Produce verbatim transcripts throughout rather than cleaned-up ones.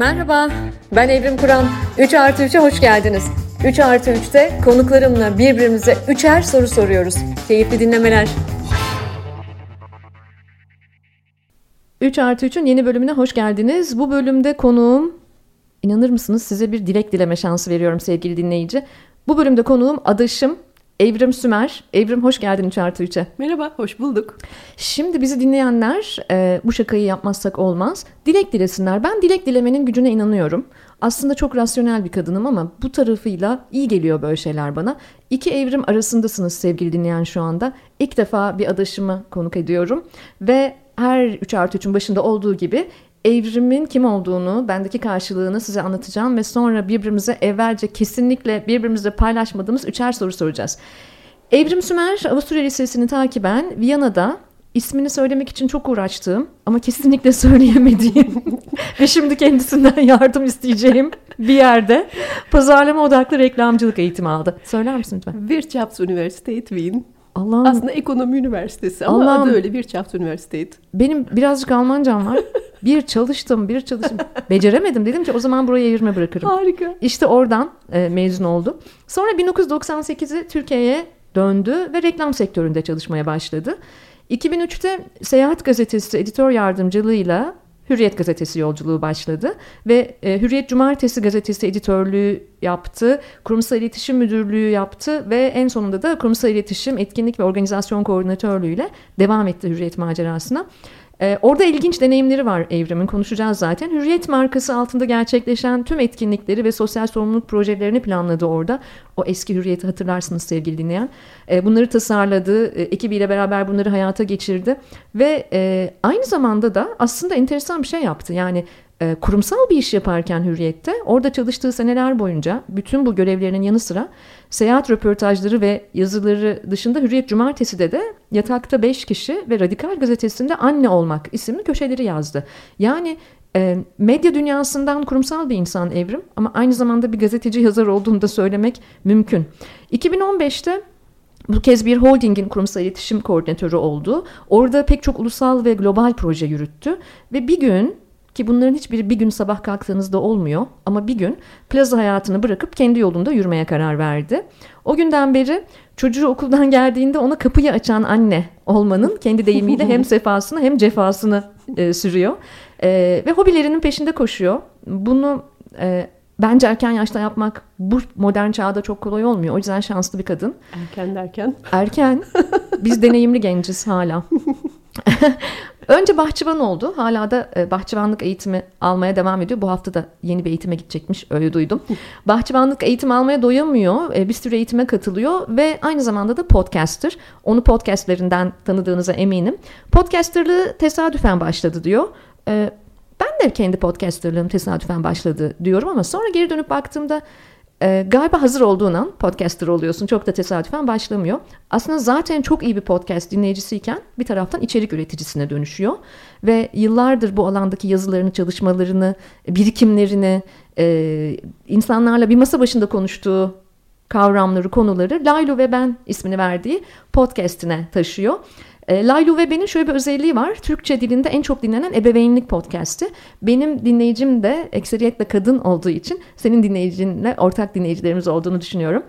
Merhaba, ben Evrim Kur'an. üç artı üçe hoş geldiniz. üç artı üçte konuklarımla birbirimize üçer soru soruyoruz. Keyifli dinlemeler. üç artı üçün yeni bölümüne hoş geldiniz. Bu bölümde konuğum, inanır mısınız, size bir dilek dileme şansı veriyorum sevgili dinleyici. Bu bölümde konuğum adaşım Evrim Sümer. Evrim, hoş geldin üç artı üçe. Merhaba, hoş bulduk. Şimdi bizi dinleyenler e, bu şakayı yapmazsak olmaz. Dilek dilesinler. Ben dilek dilemenin gücüne inanıyorum. Aslında çok rasyonel bir kadınım ama bu tarafıyla iyi geliyor böyle şeyler bana. İki evrim arasındasınız sevgili dinleyen şu anda. İlk defa bir adaşımı konuk ediyorum. Ve her üç artı üçün başında olduğu gibi evrimin kim olduğunu, bendeki karşılığını size anlatacağım ve sonra birbirimize evvelce kesinlikle birbirimizle paylaşmadığımız üçer soru soracağız. Evrim Sümer, Avusturya Lisesi'ni takiben Viyana'da ismini söylemek için çok uğraştığım ama kesinlikle söyleyemediğim ve şimdi kendisinden yardım isteyeceğim bir yerde pazarlama odaklı reklamcılık eğitimi aldı. Söyler misin lütfen? Wirtschaftsuniversität Wien. Allah'ım. Aslında ekonomi üniversitesi ama Allah'ım. adı öyle Wirtschaftsuniversität. Benim birazcık Almancam var. Bir çalıştım, bir çalıştım. Beceremedim. Dedim ki o zaman buraya yirmi bırakırım. Harika. İşte oradan e, mezun oldum. Sonra bin dokuz yüz doksan sekizi Türkiye'ye döndü ve reklam sektöründe çalışmaya başladı. iki bin üçte Seyahat Gazetesi editör yardımcılığıyla Hürriyet Gazetesi yolculuğu başladı ve e, Hürriyet Cumartesi Gazetesi editörlüğü yaptı, kurumsal iletişim müdürlüğü yaptı ve en sonunda da kurumsal iletişim, etkinlik ve organizasyon koordinatörlüğüyle devam etti Hürriyet macerasına. Ee, orada ilginç deneyimleri var Evrim'in, konuşacağız zaten. Hürriyet markası altında gerçekleşen tüm etkinlikleri ve sosyal sorumluluk projelerini planladı orada. O eski Hürriyet'i hatırlarsınız sevgili dinleyen. Ee, bunları tasarladı, e, ekibiyle beraber bunları hayata geçirdi. Ve e, aynı zamanda da aslında enteresan bir şey yaptı. Yani e, kurumsal bir iş yaparken Hürriyet'te, orada çalıştığı seneler boyunca bütün bu görevlerinin yanı sıra seyahat röportajları ve yazıları dışında Hürriyet Cumartesi'de de Yatakta Beş Kişi ve Radikal Gazetesi'nde Anne Olmak isimli köşeleri yazdı. Yani e, medya dünyasından kurumsal bir insan Evrim ama aynı zamanda bir gazeteci yazar olduğunu da söylemek mümkün. iki bin on beşte bu kez bir holdingin kurumsal iletişim koordinatörü oldu. Orada pek çok ulusal ve global proje yürüttü ve bir gün, ki bunların hiçbiri bir gün sabah kalktığınızda olmuyor ama bir gün plaza hayatını bırakıp kendi yolunda yürümeye karar verdi. O günden beri çocuğu okuldan geldiğinde ona kapıyı açan anne olmanın kendi deyimiyle hem sefasını hem cefasını e, sürüyor. E, ve hobilerinin peşinde koşuyor. Bunu e, bence erken yaşta yapmak bu modern çağda çok kolay olmuyor. O yüzden şanslı bir kadın. Erken derken? Erken. Biz deneyimli genciz hala. Önce bahçıvan oldu. Hala da bahçıvanlık eğitimi almaya devam ediyor. Bu hafta da yeni bir eğitime gidecekmiş. Öyle duydum. Bahçıvanlık eğitimi almaya doyamıyor. Bir sürü eğitime katılıyor ve aynı zamanda da podcaster. Onu podcastlerinden tanıdığınıza eminim. Podcasterlığı tesadüfen başladı diyor. Ben de kendi podcasterlığım tesadüfen başladı diyorum ama sonra geri dönüp baktığımda Ee, galiba hazır olduğun an podcaster oluyorsun. Çok da tesadüfen başlamıyor. Aslında zaten çok iyi bir podcast dinleyicisiyken bir taraftan içerik üreticisine dönüşüyor. Ve yıllardır bu alandaki yazılarını, çalışmalarını, birikimlerini, e, insanlarla bir masa başında konuştuğu kavramları, konuları Laylu ve Ben ismini verdiği podcastine taşıyor. Laylu ve Ben'in şöyle bir özelliği var. Türkçe dilinde en çok dinlenen ebeveynlik podcast'i. Benim dinleyicim de ekseriyetle kadın olduğu için senin dinleyicinle ortak dinleyicilerimiz olduğunu düşünüyorum.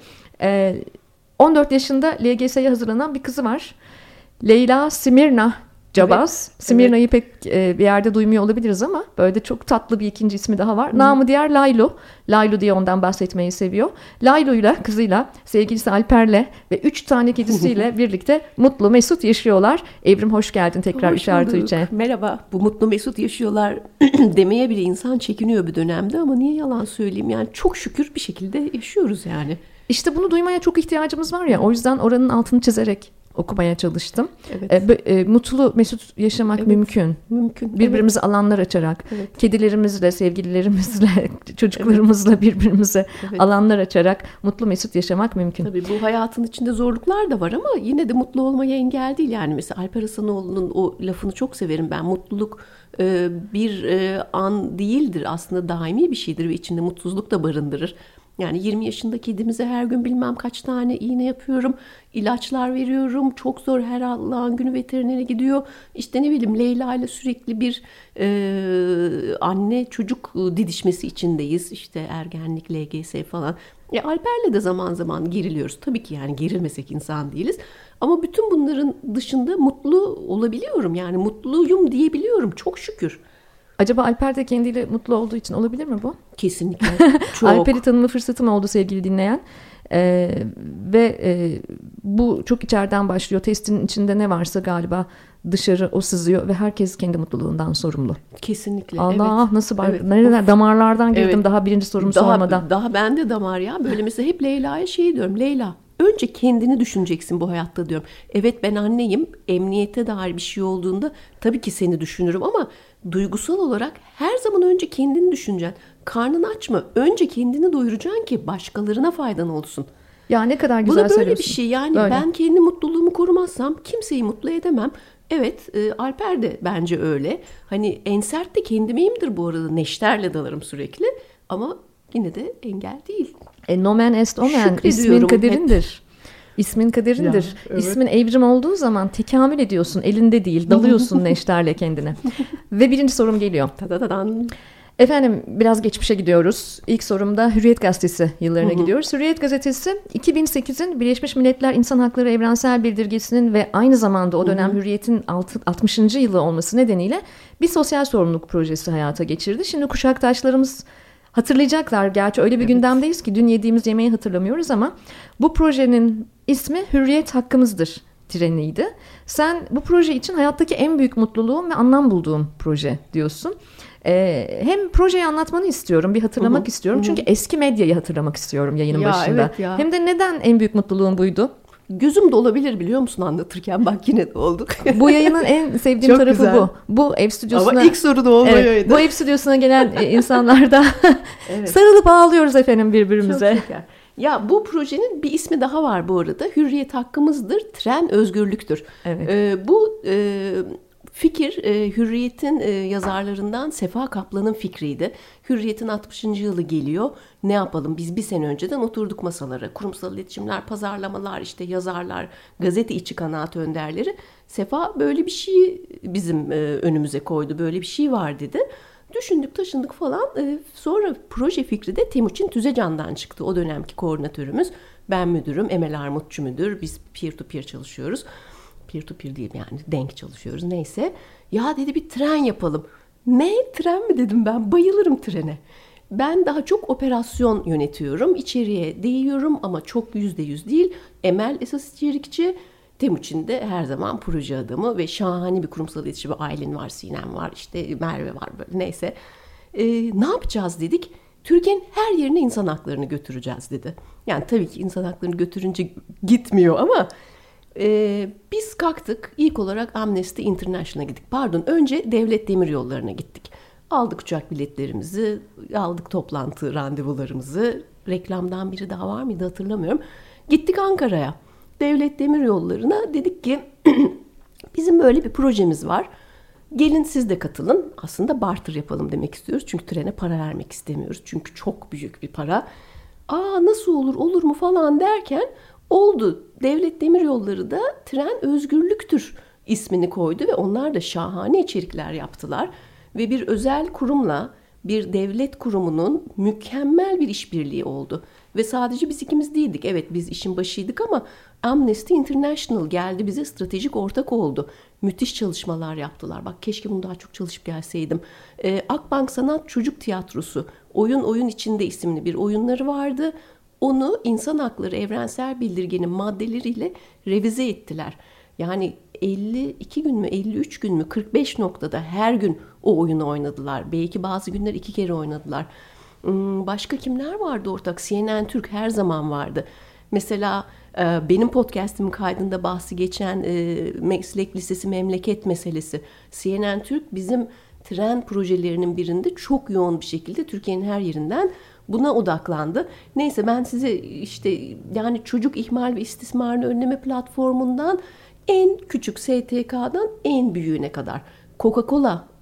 on dört yaşında L G S'ye hazırlanan bir kızı var. Leyla Simirna Cabas. Evet, Simirna'yı evet. pek e, bir yerde duymuyor olabiliriz ama böyle de çok tatlı bir ikinci ismi daha var. Hmm. Namı diğer Laylu. Laylu diye ondan bahsetmeyi seviyor. Laylu'yla, kızıyla, sevgilisi Alper'le ve üç tane kedisiyle birlikte mutlu mesut yaşıyorlar. Evrim, hoş geldin tekrar üç artı üçe. Merhaba. Bu mutlu mesut yaşıyorlar demeye bile insan çekiniyor bir dönemde ama niye yalan söyleyeyim? Yani çok şükür bir şekilde yaşıyoruz yani. İşte bunu duymaya çok ihtiyacımız var ya. O yüzden oranın altını çizerek okumaya çalıştım. Evet. E, e, mutlu mesut yaşamak evet. mümkün. Mümkün. Birbirimize evet. alanlar açarak, evet. kedilerimizle, sevgililerimizle, çocuklarımızla evet. birbirimize evet. alanlar açarak mutlu mesut yaşamak mümkün. Tabii bu hayatın içinde zorluklar da var ama yine de mutlu olmaya engel değil. Yani mesela Alper Hasanoğlu'nun o lafını çok severim ben. Mutluluk e, bir e, an değildir. Aslında daimi bir şeydir ve içinde mutsuzluk da barındırır. Yani yirmi yaşında kedimize her gün bilmem kaç tane iğne yapıyorum. İlaçlar veriyorum. Çok zor, her Allah'ın günü veterinere gidiyor. İşte ne bileyim, Leyla ile sürekli bir e, anne çocuk didişmesi içindeyiz. İşte ergenlik, L G S falan. E, Alper'le de zaman zaman geriliyoruz. Tabii ki yani gerilmesek insan değiliz. Ama bütün bunların dışında mutlu olabiliyorum. Yani mutluyum diyebiliyorum çok şükür. Acaba Alper de kendiyle mutlu olduğu için olabilir mi bu? Kesinlikle. Çok. Alper'i tanıma fırsatım oldu sevgili dinleyen. Ee, ve e, bu çok içeriden başlıyor. Testin içinde ne varsa galiba dışarı o sızıyor ve herkes kendi mutluluğundan sorumlu. Kesinlikle. Allah, evet. nasıl bar- evet. nereler damarlardan girdim evet. daha birinci sorumu daha, sormadan. Daha bende damar ya. Böyle mesela hep Leyla'ya şey diyorum. Leyla, önce kendini düşüneceksin bu hayatta diyorum. Evet, ben anneyim. Emniyete dair bir şey olduğunda tabii ki seni düşünürüm ama duygusal olarak her zaman önce kendini düşüneceksin. Karnın aç mı? Önce kendini doyuracaksın ki başkalarına faydan olsun. Ya ne kadar güzel Bu da böyle söylüyorsun. bir şey yani. Böyle. Ben kendi mutluluğumu korumazsam kimseyi mutlu edemem. Evet, e, Alper de bence öyle. Hani en sert de kendimeyimdir bu arada. Neşterle dalarım sürekli. Ama yine de engel değil. E, nomen est omen. İsmin Şükrediyorum kaderindir. İsmin kaderindir. Ya, evet. İsmin evrim olduğu zaman tekamül ediyorsun. Elinde değil. Dalıyorsun neşterle kendine. Ve birinci sorum geliyor. Tadadadan. Efendim biraz geçmişe gidiyoruz. İlk sorumda Hürriyet Gazetesi yıllarına Hı hı. gidiyoruz. Hürriyet Gazetesi iki bin sekizin Birleşmiş Milletler İnsan Hakları Evrensel Bildirgesi'nin ve aynı zamanda o dönem Hı hı. Hürriyet'in altmışıncı yılı olması nedeniyle bir sosyal sorumluluk projesi hayata geçirdi. Şimdi kuşaktaşlarımız hatırlayacaklar. Gerçi öyle bir Evet. gündemdeyiz ki dün yediğimiz yemeği hatırlamıyoruz ama bu projenin ismi Hürriyet Hakkımızdır treniydi. Sen bu proje için hayattaki en büyük mutluluğum ve anlam bulduğum proje diyorsun. Ee, hem projeyi anlatmanı istiyorum, bir hatırlamak Hı hı, istiyorum. hı. Çünkü eski medyayı hatırlamak istiyorum yayının Ya, başında. evet ya. Hem de neden en büyük mutluluğum buydu? Gözüm dolabilir biliyor musun anlatırken, bak yine de olduk. Bu yayının en sevdiğim Çok tarafı güzel. bu. Bu ev stüdyosuna... Ama ilk soru da olmayaydı. Evet, bu ev stüdyosuna gelen e, insanlarda Evet. sarılıp ağlıyoruz efendim birbirimize. Çok şeker. Ya bu projenin bir ismi daha var bu arada. Hürriyet hakkımızdır, tren özgürlüktür. Evet. Ee, bu e, fikir e, Hürriyet'in e, yazarlarından Sefa Kaplan'ın fikriydi. Hürriyet'in altmışıncı yılı geliyor. Ne yapalım? Biz bir sene önceden oturduk masalara. Kurumsal iletişimler, pazarlamalar, işte yazarlar, gazete içi kanaat önderleri. Sefa böyle bir şey bizim e, önümüze koydu. Böyle bir şey var dedi. Düşündük, taşındık falan. Ee, sonra proje fikri de Temuçin Tüzecan'dan çıktı. O dönemki koordinatörümüz. Ben müdürüm, Emel Armutçu müdür. Biz peer to peer çalışıyoruz. Peer to peer değil yani, denk çalışıyoruz. Neyse. Ya dedi, bir tren yapalım. Ne, tren mi dedim ben. Bayılırım trene. Ben daha çok operasyon yönetiyorum. İçeriye değiyorum ama çok yüzde yüz değil. Emel esas içerikçi. Temuçin de her zaman proje adamı ve şahane bir kurumsal iletişimi. Aylin var, Sinem var, işte Merve var, böyle neyse. Ee, ne yapacağız dedik. Türkiye'nin her yerine insan haklarını götüreceğiz dedi. Yani tabii ki insan haklarını götürünce gitmiyor ama e, biz kalktık. İlk olarak Amnesty International'a gittik. Pardon, önce Devlet Demiryolları'na gittik. Aldık uçak biletlerimizi, aldık toplantı randevularımızı. Reklamdan biri daha var mıydı hatırlamıyorum. Gittik Ankara'ya. Devlet Demiryolları'na dedik ki bizim böyle bir projemiz var. Gelin siz de katılın. Aslında barter yapalım demek istiyoruz. Çünkü trene para vermek istemiyoruz. Çünkü çok büyük bir para. Aa, nasıl olur, olur mu falan derken oldu. Devlet Demiryolları da Tren Özgürlüktür ismini koydu ve onlar da şahane içerikler yaptılar. Ve bir özel kurumla bir devlet kurumunun mükemmel bir işbirliği oldu. Ve sadece biz ikimiz değildik. Evet, biz işin başıydık ama Amnesty International geldi, bize stratejik ortak oldu. Müthiş çalışmalar yaptılar. Bak, keşke bunu daha çok çalışıp gelseydim. Ee, Akbank Sanat Çocuk Tiyatrosu, Oyun Oyun İçinde isimli bir oyunları vardı. Onu İnsan Hakları Evrensel Bildirgenin maddeleriyle revize ettiler. Yani elli iki gün mü, elli üç gün mü, kırk beş noktada her gün o oyunu oynadılar. Belki bazı günler iki kere oynadılar. Başka kimler vardı ortak? C N N Türk her zaman vardı. Mesela benim podcastimin kaydında bahsi geçen Meslek Lisesi Memleket meselesi. C N N Türk bizim tren projelerinin birinde çok yoğun bir şekilde Türkiye'nin her yerinden buna odaklandı. Neyse, ben size işte yani çocuk ihmal ve istismarını önleme platformundan en küçük S T K'dan en büyüğüne kadar, Coca-Cola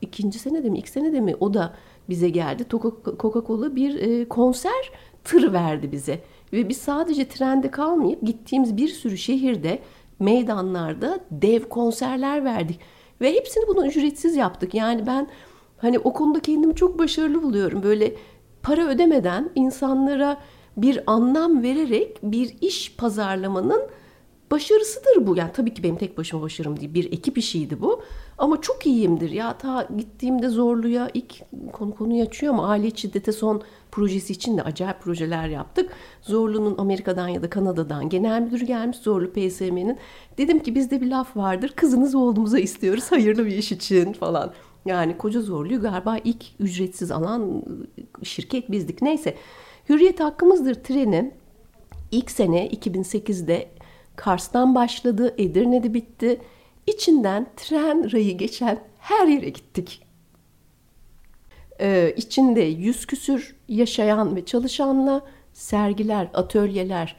ikinci senede mi ilk senede mi o da bize geldi. Coca-Cola bir e, konser tırı verdi bize. Ve biz sadece trende kalmayıp gittiğimiz bir sürü şehirde, meydanlarda dev konserler verdik. Ve hepsini bunu ücretsiz yaptık. Yani ben hani o konuda kendimi çok başarılı buluyorum. Böyle para ödemeden insanlara bir anlam vererek bir iş pazarlamanın başarısıdır bu. Yani tabii ki benim tek başıma başarım değil. Bir ekip işiydi bu. Ama çok iyiyimdir. Ya ta gittiğimde Zorlu'ya ilk konu konuyu açıyor ama aile şiddete son projesi için de acayip projeler yaptık. Zorlu'nun Amerika'dan ya da Kanada'dan genel müdürü gelmiş, Zorlu P S M'nin. Dedim ki bizde bir laf vardır. Kızınız oğlumuza istiyoruz hayırlı bir iş için falan. Yani Koca Zorlu'yu galiba ilk ücretsiz alan şirket bizdik. Neyse. Hürriyet Hakkımızdır treni ilk sene iki bin sekizde Kars'tan başladı, Edirne'de bitti. İçinden tren rayı geçen her yere gittik. Ee, içinde yüz küsür yaşayan ve çalışanla sergiler, atölyeler,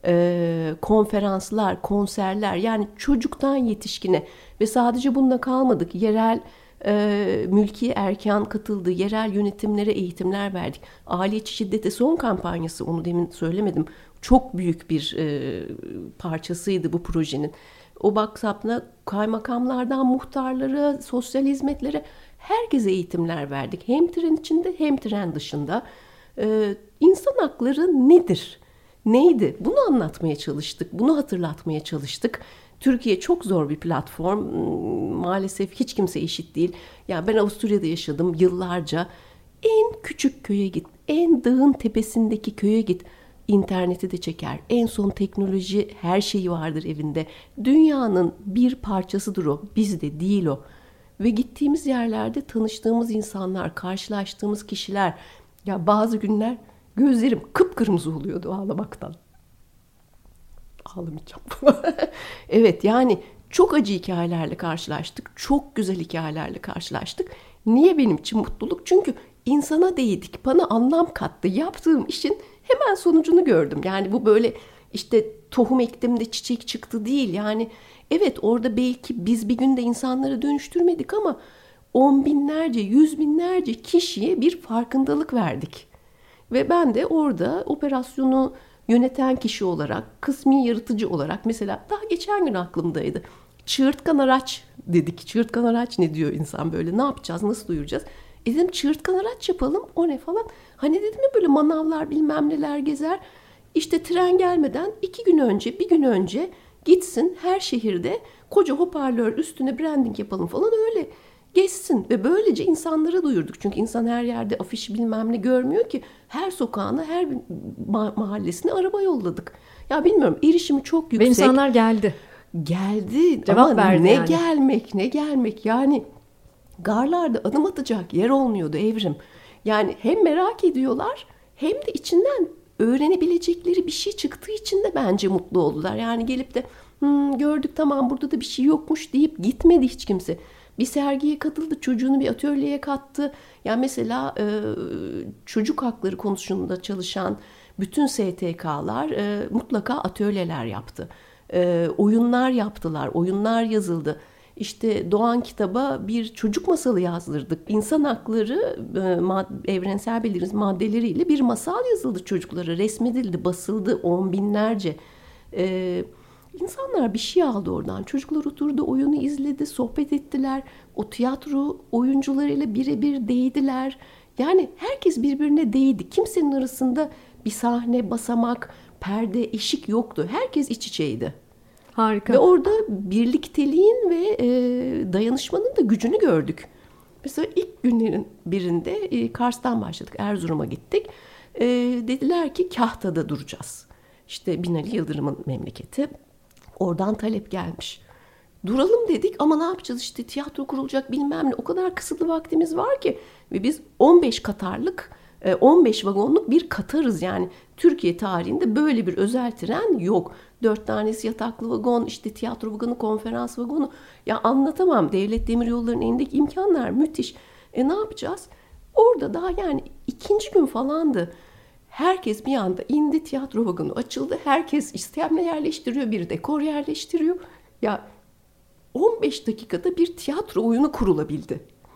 e, konferanslar, konserler, yani çocuktan yetişkine ve sadece bununla kalmadık. Yerel e, mülki erkan katıldı, yerel yönetimlere eğitimler verdik. Aile içi şiddete son kampanyası, onu demin söylemedim. Çok büyük bir e, parçasıydı bu projenin. O WhatsApp'la kaymakamlardan muhtarlara, sosyal hizmetlere herkese eğitimler verdik. Hem tren içinde hem tren dışında. Ee, insan hakları nedir? Neydi? Bunu anlatmaya çalıştık. Bunu hatırlatmaya çalıştık. Türkiye çok zor bir platform. Maalesef hiç kimse eşit değil. Ya ben Avusturya'da yaşadım yıllarca. En küçük köye git, en dağın tepesindeki köye git. İnterneti de çeker. En son teknoloji, her şeyi vardır evinde. Dünyanın bir parçasıdır o. Bizde değil o. Ve gittiğimiz yerlerde tanıştığımız insanlar, karşılaştığımız kişiler. Ya bazı günler gözlerim kıpkırmızı oluyordu ağlamaktan. Ağlamayacağım. Evet, yani çok acı hikayelerle karşılaştık. Çok güzel hikayelerle karşılaştık. Niye benim için mutluluk? Çünkü insana değdik. Bana anlam kattı. Yaptığım işin hemen sonucunu gördüm. Yani bu böyle işte tohum ektim de çiçek çıktı değil. Yani evet, orada belki biz bir günde insanları dönüştürmedik ama on binlerce, yüz binlerce kişiye bir farkındalık verdik. Ve ben de orada operasyonu yöneten kişi olarak, kısmi yaratıcı olarak, mesela daha geçen gün aklımdaydı. Çığırtkan araç dedik. Çığırtkan araç ne diyor insan böyle? Ne yapacağız? Nasıl duyuracağız? E dedim çığırtkan araç yapalım. O ne falan. Hani dedim ya böyle manavlar bilmem neler gezer. İşte tren gelmeden iki gün önce, bir gün önce gitsin her şehirde koca hoparlör üstüne branding yapalım falan, öyle geçsin. Ve böylece insanlara duyurduk. Çünkü insan her yerde afiş bilmem ne görmüyor ki. Her sokağına, her mahallesine araba yolladık. Ya bilmiyorum, erişimi çok yüksek. Ve insanlar geldi. Geldi. Cevap ama verdi ne yani. gelmek, ne gelmek. Yani garlarda adım atacak yer olmuyordu Evrim. Yani hem merak ediyorlar hem de içinden öğrenebilecekleri bir şey çıktığı için de bence mutlu oldular. Yani gelip de hmm, gördük tamam burada da bir şey yokmuş deyip gitmedi hiç kimse. Bir sergiye katıldı, çocuğunu bir atölyeye kattı. Yani mesela e, çocuk hakları konusunda çalışan bütün S T K'lar e, mutlaka atölyeler yaptı. E, oyunlar yaptılar, oyunlar yazıldı. İşte Doğan Kitap'a bir çocuk masalı yazdırdık. İnsan hakları e, evrensel bildiğimiz maddeleriyle bir masal yazıldı çocuklara. Resmedildi, basıldı on binlerce. E, insanlar bir şey aldı oradan. Çocuklar oturdu, oyunu izledi, sohbet ettiler. O tiyatro oyuncularıyla birebir değdiler. Yani herkes birbirine değdi. Kimsenin arasında bir sahne, basamak, perde, eşik yoktu. Herkes iç içeydi. Harika. Ve orada birlikteliğin ve e, dayanışmanın da gücünü gördük. Mesela ilk günlerin birinde e, Kars'tan başladık, Erzurum'a gittik. E, dediler ki Kahta'da duracağız. İşte Binali Yıldırım'ın memleketi. Oradan talep gelmiş. Duralım dedik ama ne yapacağız, işte tiyatro kurulacak bilmem ne. O kadar kısıtlı vaktimiz var ki. Ve biz on beş Katarlık, on beş vagonluk bir Katarız yani. Türkiye tarihinde böyle bir özel tren yok. Dört tanesi yataklı vagon, işte tiyatro vagonu, konferans vagonu. Ya anlatamam. Devlet Demiryolları'nın elindeki imkanlar müthiş. E ne yapacağız? Orada daha yani ikinci gün falandı. Herkes bir anda indi, tiyatro vagonu açıldı. Herkes istemle yerleştiriyor, bir dekor yerleştiriyor. Ya on beş dakikada bir tiyatro oyunu kurulabildi.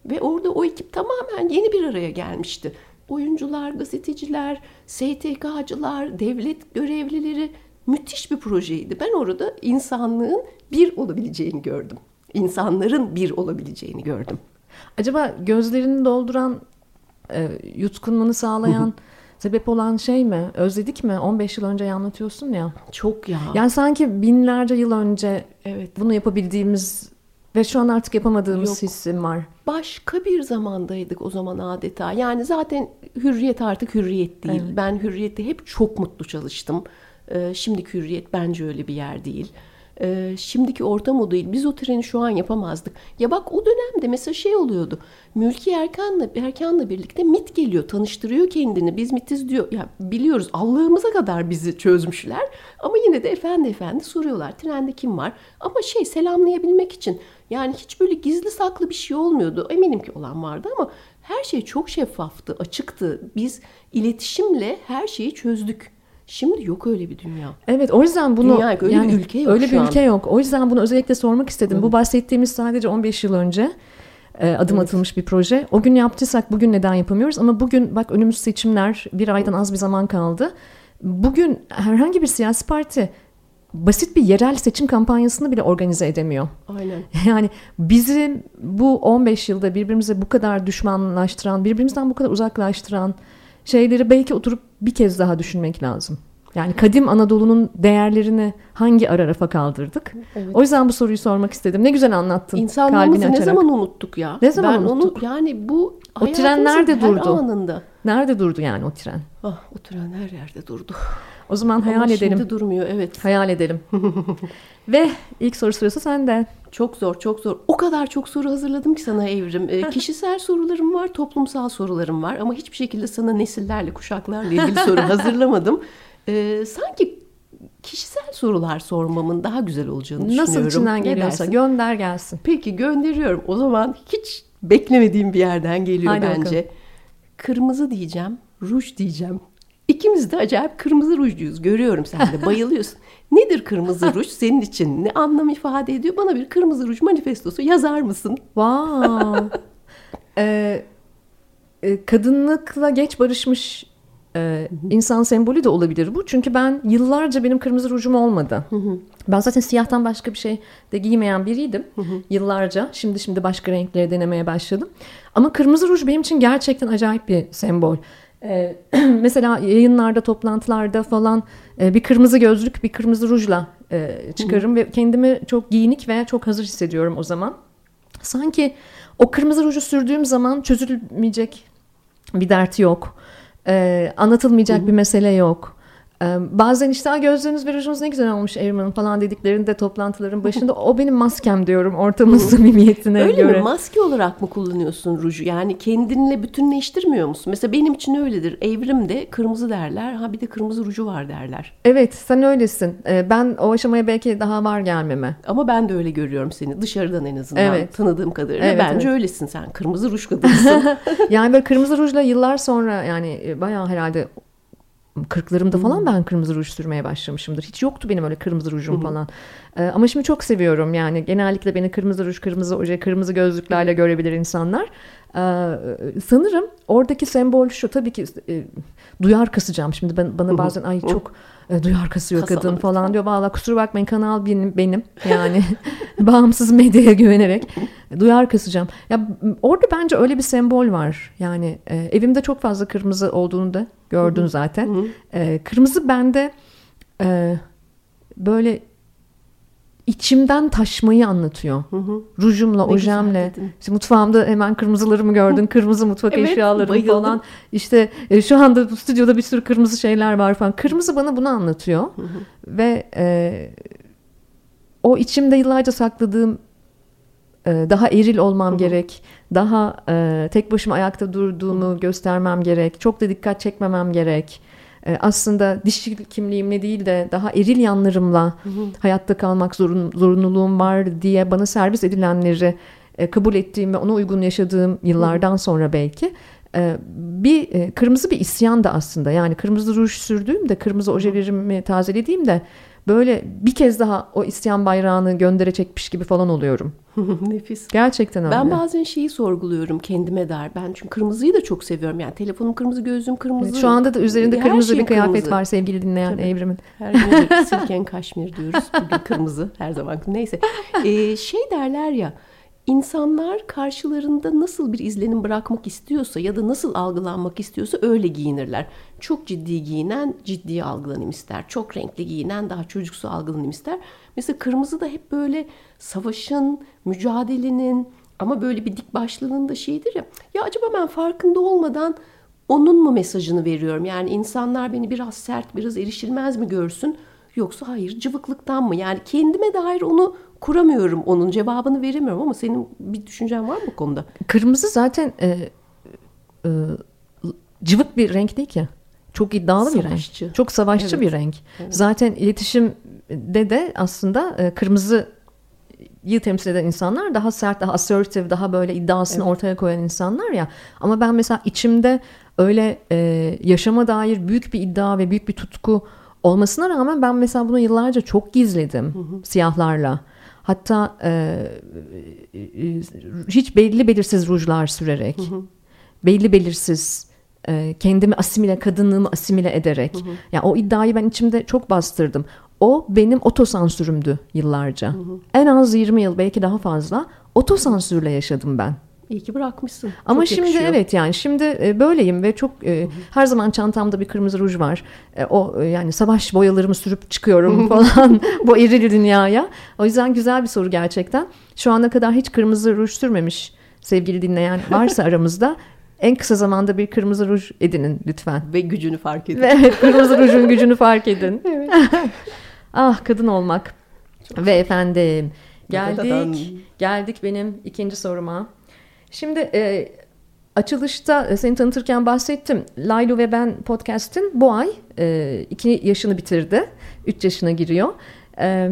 Ve orada o ekip tamamen yeni bir araya gelmişti. Oyuncular, gazeteciler, S T K'cılar, devlet görevlileri, müthiş bir projeydi. Ben orada insanlığın bir olabileceğini gördüm. İnsanların bir olabileceğini gördüm. Acaba gözlerini dolduran, e, yutkunmanı sağlayan, sebep olan şey mi? Özledik mi? on beş yıl önce anlatıyorsun ya. Çok ya. Yani sanki binlerce yıl önce evet. bunu yapabildiğimiz ve şu an artık yapamadığımız Yok. hissim var. Başka bir zamandaydık o zaman adeta. Yani zaten hürriyet artık hürriyet değil. Evet. Ben hürriyette hep çok mutlu çalıştım. Ee, şimdiki hürriyet bence öyle bir yer değil. Ee, şimdiki ortam o değil. Biz o treni şu an yapamazdık. Ya bak o dönemde mesela şey oluyordu. Mülki Erkan'la, Erkan'la birlikte MİT geliyor, tanıştırıyor kendini. Biz MİT'iz diyor. Ya biliyoruz, Allah'ımıza kadar bizi çözmüşler. Ama yine de efendi efendi soruyorlar. Trende kim var? Ama şey, selamlayabilmek için. Yani hiç böyle gizli saklı bir şey olmuyordu. Eminim ki olan vardı ama her şey çok şeffaftı, açıktı. Biz iletişimle her şeyi çözdük. Şimdi yok öyle bir dünya. Evet, o yüzden bunu dünya, öyle yani, bir ülke yok. Öyle bir şu ülke an. yok. O yüzden bunu özellikle sormak istedim. Hı. Bu bahsettiğimiz sadece on beş yıl önce e, adım Evet. atılmış bir proje. O gün yaptıysak bugün neden yapamıyoruz? Ama bugün bak, önümüz seçimler, bir aydan az bir zaman kaldı. Bugün herhangi bir siyasi parti basit bir yerel seçim kampanyasını bile organize edemiyor. Aynen. Yani bizi bu on beş yılda birbirimize bu kadar düşmanlaştıran, birbirimizden bu kadar uzaklaştıran şeyleri belki oturup bir kez daha düşünmek lazım. Yani kadim Anadolu'nun değerlerini hangi ara rafa kaldırdık? Evet. O yüzden bu soruyu sormak istedim. Ne güzel anlattın. İnsanlığımızı ne zaman unuttuk ya? Ne zaman ben unuttuk? Onu, yani bu O tren nerede her durdu? anında. Nerede durdu yani o tren? Ah, o tren her yerde durdu. O zaman hayal Ama edelim. şimdi durmuyor, evet. Hayal edelim. Ve ilk soru sırası sende. Çok zor, çok zor. O kadar çok soru hazırladım ki sana Evrim. E, kişisel sorularım var, toplumsal sorularım var. Ama hiçbir şekilde sana nesillerle, kuşaklarla ilgili soru hazırlamadım. E, sanki kişisel sorular sormamın daha güzel olacağını düşünüyorum. Nasıl içinden Ne geliyorsa dersin? gönder gelsin. Peki, gönderiyorum. O zaman hiç beklemediğim bir yerden geliyor Haydi bence. bakalım. Kırmızı diyeceğim, ruj diyeceğim. İkimiz de acayip kırmızı rujcuyuz. Görüyorum, sen de bayılıyorsun. Nedir kırmızı ruj senin için? Ne anlam ifade ediyor? Bana bir kırmızı ruj manifestosu yazar mısın? Wow. ee, e, kadınlıkla geç barışmış e, insan sembolü de olabilir bu. Çünkü ben yıllarca benim kırmızı rujum olmadı. Hı hı. Ben zaten siyahtan başka bir şey de giymeyen biriydim. Hı hı. Yıllarca. Şimdi şimdi başka renkleri denemeye başladım. Ama kırmızı ruj benim için gerçekten acayip bir sembol. Ee, mesela yayınlarda, toplantılarda falan e, bir kırmızı gözlük, bir kırmızı rujla e, çıkarım ve kendimi çok giyinik ve çok hazır hissediyorum o zaman. Sanki o kırmızı ruju sürdüğüm zaman çözülmeyecek bir dert yok. Ee, anlatılmayacak Hı hı. bir mesele yok. Ee, bazen işte gözleriniz ve rujunuz ne güzel olmuş Evrim Hanım falan dediklerinde toplantıların başında o benim maskem diyorum ortamın samimiyetine Öyle göre. mi? Maske olarak mı kullanıyorsun ruju? Yani kendinle bütünleştirmiyor musun? Mesela benim için öyledir. Evrim'de kırmızı derler. Ha, bir de kırmızı ruju var derler. Evet, sen öylesin. Ee, ben o aşamaya belki daha var gelmeme. Ama ben de öyle görüyorum seni. Dışarıdan en azından Evet. tanıdığım kadarıyla. Evet, Bence evet. öylesin sen. Kırmızı ruj kadınsın. Yani böyle kırmızı rujla yıllar sonra, yani bayağı herhalde kırklarımda falan ben kırmızı ruj sürmeye başlamışımdır. Hiç yoktu benim öyle kırmızı rujum Hı hı. falan. Ee, ama şimdi çok seviyorum yani. Genellikle beni kırmızı ruj, kırmızı oje, kırmızı gözlüklerle görebilir insanlar. Ee, sanırım oradaki sembol şu. Tabii ki e, duyar kasacağım. Şimdi ben, bana bazen ay çok e, duyar kasıyor Kasalım kadın falan lütfen. diyor. Vallahi kusura bakmayın, kanal benim. benim. Yani bağımsız medyaya güvenerek duyar kasacağım. Ya orada bence öyle bir sembol var. Yani e, evimde çok fazla kırmızı olduğunu da gördün zaten. Hı hı. E, kırmızı bende e, böyle içimden taşmayı anlatıyor. Hı hı. Rujumla, Ne güzel ojemle. dedin. İşte mutfağımda hemen kırmızılarımı gördün. Kırmızı mutfak Evet, eşyalarım bayıldım. falan. İşte e, şu anda bu stüdyoda bir sürü kırmızı şeyler var falan. Kırmızı bana bunu anlatıyor. Hı hı. Ve e, o içimde yıllarca sakladığım e, daha eril olmam Hı hı. gerek. Daha e, tek başıma ayakta durduğumu göstermem gerek. Çok da dikkat çekmemem gerek. E, aslında dişil kimliğimle değil de daha eril yanlarımla Hı hı. hayatta kalmak zorun, zorunluluğum var diye bana servis edilenleri e, kabul ettiğim ve ona uygun yaşadığım yıllardan sonra belki e, bir e, kırmızı bir isyan da aslında. Yani kırmızı ruj sürdüğümde, kırmızı ojelerimi tazelediğimde böyle bir kez daha o isyan bayrağını gönderecekmiş gibi falan oluyorum. Nefis. Gerçekten öyle. Ben bazen şeyi sorguluyorum kendime dair. Ben çünkü kırmızıyı da çok seviyorum. Yani telefonum kırmızı, gözlüğüm kırmızı. Evet, şu anda da üzerinde her kırmızı bir kıyafet kırmızı var sevgili dinleyen Tabii. Evrim'in. Her gün silken kaşmir diyoruz. Bugün kırmızı her zaman. Neyse. Ee, şey derler ya, insanlar karşılarında nasıl bir izlenim bırakmak istiyorsa ya da nasıl algılanmak istiyorsa öyle giyinirler. Çok ciddi giyinen ciddi algılanım ister. Çok renkli giyinen daha çocuksu algılanım ister. Mesela kırmızı da hep böyle savaşın, mücadelenin ama böyle bir dik başlılığın da şeyidir ya. Ya acaba ben farkında olmadan onun mu mesajını veriyorum? Yani insanlar beni biraz sert, biraz erişilmez mi görsün? Yoksa hayır, cıvıklıktan mı? Yani kendime dair onu kuramıyorum, onun cevabını veremiyorum ama senin bir düşüncen var mı bu konuda? Kırmızı zaten e, e, cıvık bir renk değil ki. Çok iddialı Savaşçı. bir renk. Çok savaşçı Evet. bir renk. Evet. Zaten iletişimde de aslında e, kırmızıyı temsil eden insanlar daha sert, daha assertive, daha böyle iddiasını Evet. ortaya koyan insanlar ya. Ama ben mesela içimde öyle e, yaşama dair büyük bir iddia ve büyük bir tutku olmasına rağmen ben mesela bunu yıllarca çok gizledim, hı hı. siyahlarla. Hatta e, e, hiç belli belirsiz rujlar sürerek, hı hı. belli belirsiz e, kendimi asimile, kadınlığımı asimile ederek. Hı hı. Yani o iddiayı ben içimde çok bastırdım. O benim otosansürümdü yıllarca. Hı hı. En az yirmi yıl, belki daha fazla otosansürle yaşadım ben. İyi ki bırakmışsın. Ama çok şimdi yakışıyor. Evet yani şimdi e, böyleyim ve çok e, her zaman çantamda bir kırmızı ruj var. E, o e, yani savaş boyalarımı sürüp çıkıyorum falan bu irili dünyaya. O yüzden güzel bir soru gerçekten. Şu ana kadar hiç kırmızı ruj sürmemiş sevgili dinleyen varsa aramızda en kısa zamanda bir kırmızı ruj edinin lütfen. Ve gücünü fark edin. Evet, kırmızı rujun gücünü fark edin. Evet. Ah, kadın olmak. Çok ve efendim geldik geldik benim ikinci soruma. Şimdi e, açılışta e, seni tanıtırken bahsettim. Laylu ve Ben podcast'in bu ay e, iki yaşını bitirdi. Üç yaşına giriyor. E,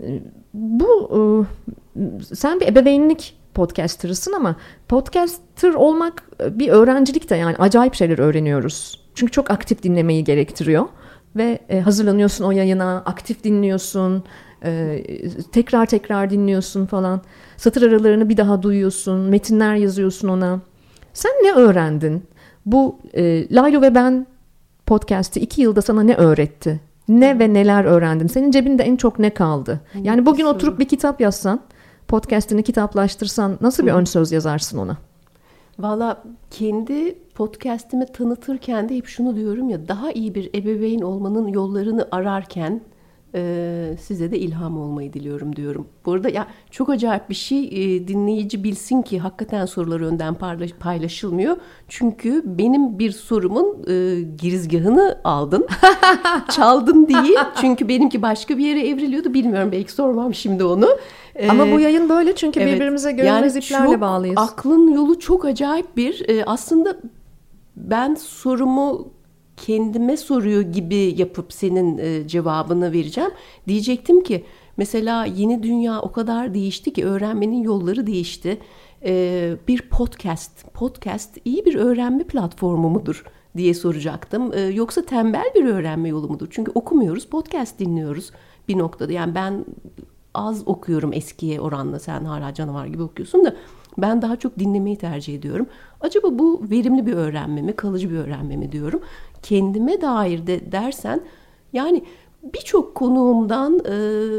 bu e, sen bir ebeveynlik podcaster'ısın ama podcaster olmak bir öğrencilik de, yani acayip şeyler öğreniyoruz. Çünkü çok aktif dinlemeyi gerektiriyor. Ve e, hazırlanıyorsun o yayına, aktif dinliyorsun. Ee, tekrar tekrar dinliyorsun falan. Satır aralarını bir daha duyuyorsun. Metinler yazıyorsun ona. Sen ne öğrendin? Bu e, Laylu ve Ben podcast'i iki yılda sana ne öğretti? Ne ve neler öğrendin? Senin cebinde en çok ne kaldı? Yani bugün oturup bir kitap yazsan, podcast'ini kitaplaştırsan nasıl bir ön söz yazarsın ona? Valla kendi podcast'imi tanıtırken de hep şunu diyorum ya, daha iyi bir ebeveyn olmanın yollarını ararken Ee, size de ilham olmayı diliyorum diyorum. Bu arada ya çok acayip bir şey, e, dinleyici bilsin ki hakikaten sorular önden paylaşılmıyor. Çünkü benim bir sorumun e, girizgahını aldın. Çaldın değil. Çünkü benimki başka bir yere evriliyordu. Bilmiyorum, belki sormam şimdi onu. Ee, Ama bu yayın böyle çünkü evet, birbirimize görünmez yani iplerle bağlıyız. Aklın yolu çok acayip bir. E, aslında ben sorumu kendime soruyor gibi yapıp senin e, cevabını vereceğim. Diyecektim ki mesela yeni dünya o kadar değişti ki öğrenmenin yolları değişti. E, bir podcast, podcast iyi bir öğrenme platformu mudur diye soracaktım. E, yoksa tembel bir öğrenme yolu mudur? Çünkü okumuyoruz, podcast dinliyoruz bir noktada. Yani ben az okuyorum eskiye oranla, sen hala canavar gibi okuyorsun da ben daha çok dinlemeyi tercih ediyorum. Acaba bu verimli bir öğrenme mi, kalıcı bir öğrenme mi diyorum. Kendime dair de dersen, yani birçok konuğumdan e,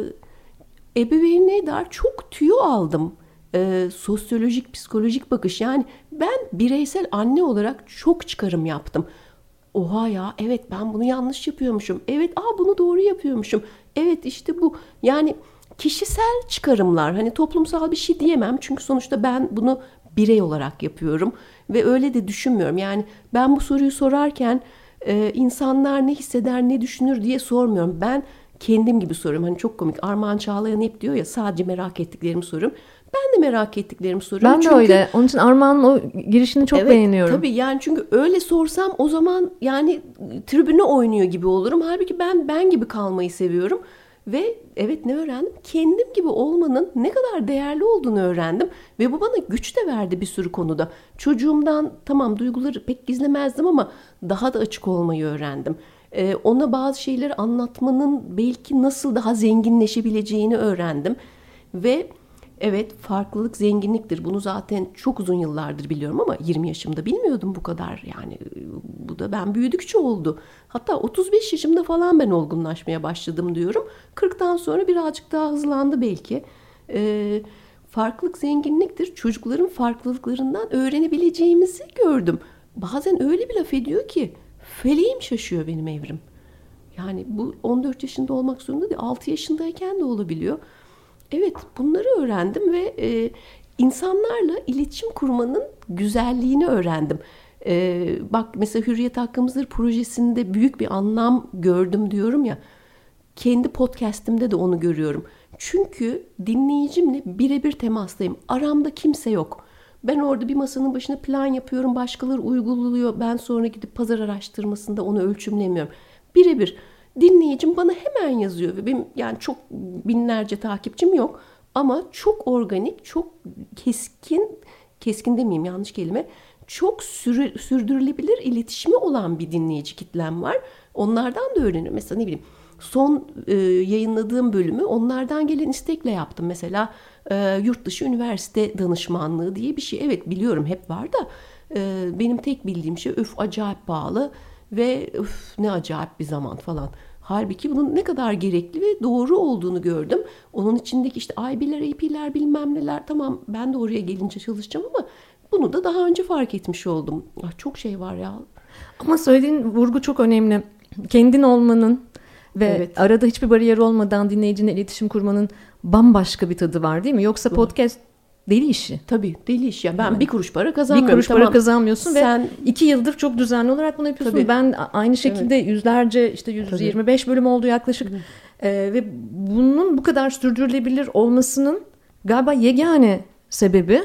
ebeveynliğe dair çok tüyo aldım. E, sosyolojik, psikolojik bakış. Yani ben bireysel anne olarak çok çıkarım yaptım. Oha ya, evet ben bunu yanlış yapıyormuşum. Evet, aa bunu doğru yapıyormuşum. Evet işte bu. Yani kişisel çıkarımlar, hani toplumsal bir şey diyemem. Çünkü sonuçta ben bunu birey olarak yapıyorum. Ve öyle de düşünmüyorum. Yani ben bu soruyu sorarken e, insanlar ne hisseder, ne düşünür diye sormuyorum. Ben kendim gibi soruyorum. Hani çok komik. Armağan Çağlayan hep diyor ya, sadece merak ettiklerimi soruyorum. Ben de merak ettiklerimi soruyorum. Ben de çünkü, öyle. Onun için Armağan'ın o girişini çok evet, beğeniyorum. Tabii yani çünkü öyle sorsam o zaman yani tribüne oynuyor gibi olurum. Halbuki ben ben gibi kalmayı seviyorum. Ve evet, ne öğrendim? Kendim gibi olmanın ne kadar değerli olduğunu öğrendim. Ve bu bana güç de verdi bir sürü konuda. Çocuğumdan tamam duyguları pek gizlemezdim ama daha da açık olmayı öğrendim. Ee, ona bazı şeyleri anlatmanın belki nasıl daha zenginleşebileceğini öğrendim. Ve evet, farklılık zenginliktir. Bunu zaten çok uzun yıllardır biliyorum ama yirmi yaşımda bilmiyordum bu kadar. Yani bu da ben büyüdükçe oldu. Hatta otuz beş yaşımda falan ben olgunlaşmaya başladım diyorum. kırktan sonra birazcık daha hızlandı belki. Ee, farklılık zenginliktir. Çocukların farklılıklarından öğrenebileceğimizi gördüm. Bazen öyle bir laf ediyor ki feleğim şaşıyor benim Evrim. Yani bu on dört yaşında olmak zorunda değil, altı yaşındayken de olabiliyor. Evet, bunları öğrendim ve e, insanlarla iletişim kurmanın güzelliğini öğrendim. E, bak mesela Hürriyet Hakkımızdır projesinde büyük bir anlam gördüm diyorum ya. Kendi podcast'imde de onu görüyorum. Çünkü dinleyicimle birebir temastayım. Aramda kimse yok. Ben orada bir masanın başına plan yapıyorum, başkaları uyguluyor. Ben sonra gidip pazar araştırmasında onu ölçümlemiyorum. Birebir. Dinleyicim bana hemen yazıyor ve benim yani çok binlerce takipçim yok ama çok organik, çok keskin, keskin demeyeyim yanlış kelime, çok sürü, sürdürülebilir iletişimi olan bir dinleyici kitlem var. Onlardan da öğreniyorum. Mesela ne bileyim son e, yayınladığım bölümü onlardan gelen istekle yaptım. Mesela e, yurt dışı üniversite danışmanlığı diye bir şey. Evet biliyorum hep var da e, benim tek bildiğim şey öf acayip pahalı. Ve öf, ne acayip bir zaman falan. Halbuki bunun ne kadar gerekli ve doğru olduğunu gördüm. Onun içindeki işte I B'ler, A P'ler bilmem neler, tamam ben de oraya gelince çalışacağım ama bunu da daha önce fark etmiş oldum. Ah, çok şey var ya. Ama söylediğin vurgu çok önemli. Kendin olmanın ve evet. arada hiçbir bariyer olmadan dinleyiciyle iletişim kurmanın bambaşka bir tadı var değil mi? Yoksa doğru. Podcast deli işi. Tabii deli iş ya. Ben yani. bir kuruş para kazanmıyorum. Bir kuruş tamam. para kazanmıyorsun Sen... ve iki yıldır çok düzenli olarak bunu yapıyorsun. Tabii. Ben aynı şekilde evet. yüzlerce işte yüz yirmi beş Tabii. bölüm oldu yaklaşık. Ee, ve bunun bu kadar sürdürülebilir olmasının galiba yegane sebebi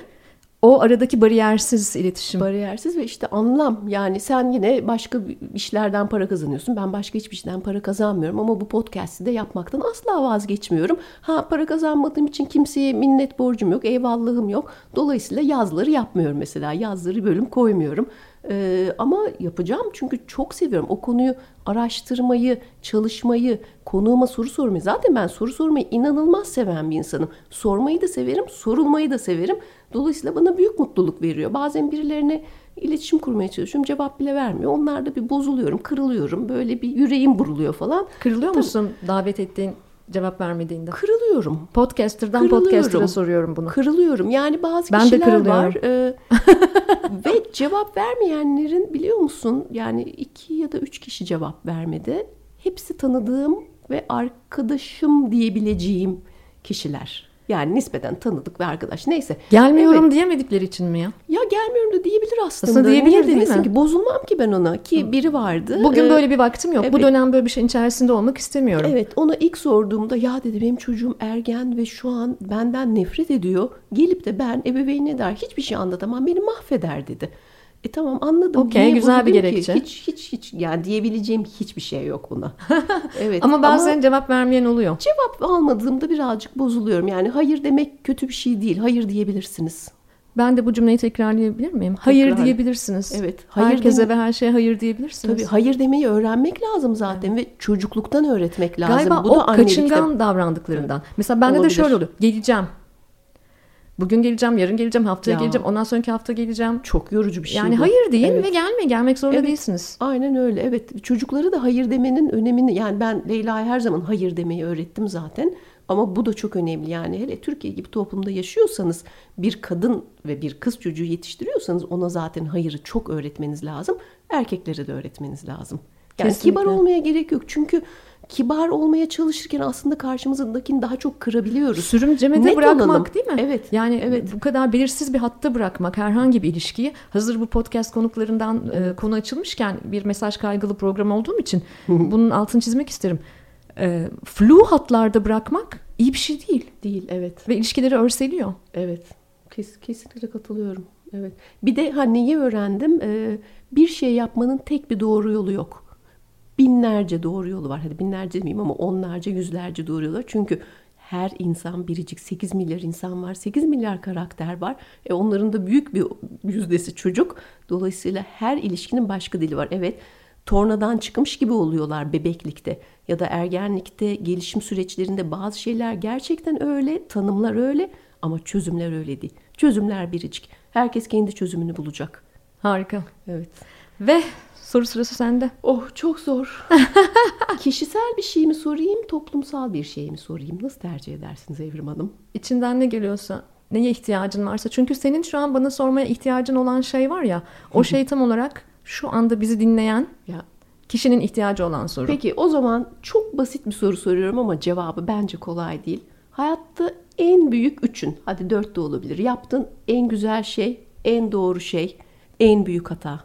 o aradaki bariyersiz iletişim. Bariyersiz ve işte anlam. Yani sen yine başka işlerden para kazanıyorsun. Ben başka hiçbir işten para kazanmıyorum ama bu podcast'i de yapmaktan asla vazgeçmiyorum. Ha, para kazanmadığım için kimseye minnet borcum yok, eyvallahım yok. Dolayısıyla yazları yapmıyorum mesela. Yazları bölüm koymuyorum. Ee, ama yapacağım çünkü çok seviyorum. O konuyu araştırmayı, çalışmayı, konuğuma soru sormayı. Zaten ben soru sormayı inanılmaz seven bir insanım. Sormayı da severim, sorulmayı da severim. Dolayısıyla bana büyük mutluluk veriyor. Bazen birilerine iletişim kurmaya çalışıyorum, cevap bile vermiyor. Onlarda bir bozuluyorum, kırılıyorum. Böyle bir yüreğim buruluyor falan. Kırılıyor musun davet ettiğin cevap vermediğinde? Kırılıyorum. Podcaster'dan podcaster'a soruyorum bunu. Kırılıyorum. Yani bazı ben kişiler var e, ve cevap vermeyenlerin biliyor musun? Yani iki ya da üç kişi cevap vermedi. Hepsi tanıdığım ve arkadaşım diyebileceğim kişiler. Yani nispeten tanıdık ve arkadaş. Neyse. Gelmiyorum evet. diyemedikleri için mi ya? Ya gelmiyorum da diyebilir aslında. Aslında diyebilir değil mi? Ki bozulmam ki ben ona. Ki biri vardı. Bugün ee, böyle bir vaktim yok. Evet. Bu dönem böyle bir şeyin içerisinde olmak istemiyorum. Evet. Ona ilk sorduğumda ya dedi benim çocuğum ergen ve şu an benden nefret ediyor. Gelip de ben ebeveynine der hiçbir şey anlatamam. Beni mahveder dedi. E tamam anladım. Okey, güzel bir gerekçe. Ki, hiç hiç hiç yani diyebileceğim hiçbir şey yok buna. Evet. Ama bazen ama cevap vermeyen oluyor. Cevap almadığımda birazcık bozuluyorum. Yani hayır demek kötü bir şey değil. Hayır diyebilirsiniz. Ben de bu cümleyi tekrarlayabilir miyim? Hayır Tekrar. diyebilirsiniz. Evet. Hayır Herkese deme- ve her şeye hayır diyebilirsiniz. Tabii hayır demeyi öğrenmek lazım zaten evet. ve çocukluktan öğretmek lazım. Galiba bu o da kaçıngan davrandıklarından. Evet. Mesela bende Olabilir. de şöyle oluyor. Geleceğim. Bugün geleceğim, yarın geleceğim, haftaya ya. geleceğim, ondan sonraki hafta geleceğim. Çok yorucu bir şey Yani bu. hayır deyin evet. ve gelme, gelmek zorunda evet. değilsiniz. Aynen öyle, evet. Çocuklara da hayır demenin önemini, yani ben Leyla'ya her zaman hayır demeyi öğrettim zaten. Ama bu da çok önemli yani. Hele Türkiye gibi toplumda yaşıyorsanız, bir kadın ve bir kız çocuğu yetiştiriyorsanız ona zaten hayırı çok öğretmeniz lazım. Erkeklere de öğretmeniz lazım. Yani Kesinlikle. Kibar olmaya gerek yok. Çünkü kibar olmaya çalışırken aslında karşımızdakini daha çok kırabiliyoruz. Sürümcemede bırakmak olalım. Değil mi? Evet. Yani evet. bu kadar belirsiz bir hatta bırakmak herhangi bir ilişkiyi. Hazır bu podcast konuklarından evet. e, konu açılmışken bir mesaj kaygılı program olduğum için bunun altını çizmek isterim. E, flu hatlarda bırakmak iyi bir şey değil. Değil, evet. Ve ilişkileri örseliyor. Evet. Kes, kesinlikle katılıyorum. Evet. Bir de ha neyi öğrendim? Ee, bir şey yapmanın tek bir doğru yolu yok. Binlerce doğru yolu var. Hadi binlerce demeyeyim ama onlarca, yüzlerce doğru yolu var. Çünkü her insan biricik. sekiz milyar insan var. sekiz milyar karakter var. E onların da büyük bir yüzdesi çocuk. Dolayısıyla her ilişkinin başka dili var. Evet. tornadan çıkmış gibi oluyorlar bebeklikte ya da ergenlikte, gelişim süreçlerinde bazı şeyler gerçekten öyle, tanımlar öyle ama çözümler öyle değil. Çözümler biricik. Herkes kendi çözümünü bulacak. Harika. Evet. Ve soru sırası sende. Oh, çok zor. Kişisel bir şey mi sorayım, toplumsal bir şey mi sorayım? Nasıl tercih edersiniz Evrim Hanım? İçinden ne geliyorsa, neye ihtiyacın varsa. Çünkü senin şu an bana sormaya ihtiyacın olan şey var ya, o şey tam olarak şu anda bizi dinleyen Ya. kişinin ihtiyacı olan soru. Peki o zaman çok basit bir soru soruyorum ama cevabı bence kolay değil. Hayatta en büyük üçün, hadi dört de olabilir. Yaptığın en güzel şey, en doğru şey, en büyük hata.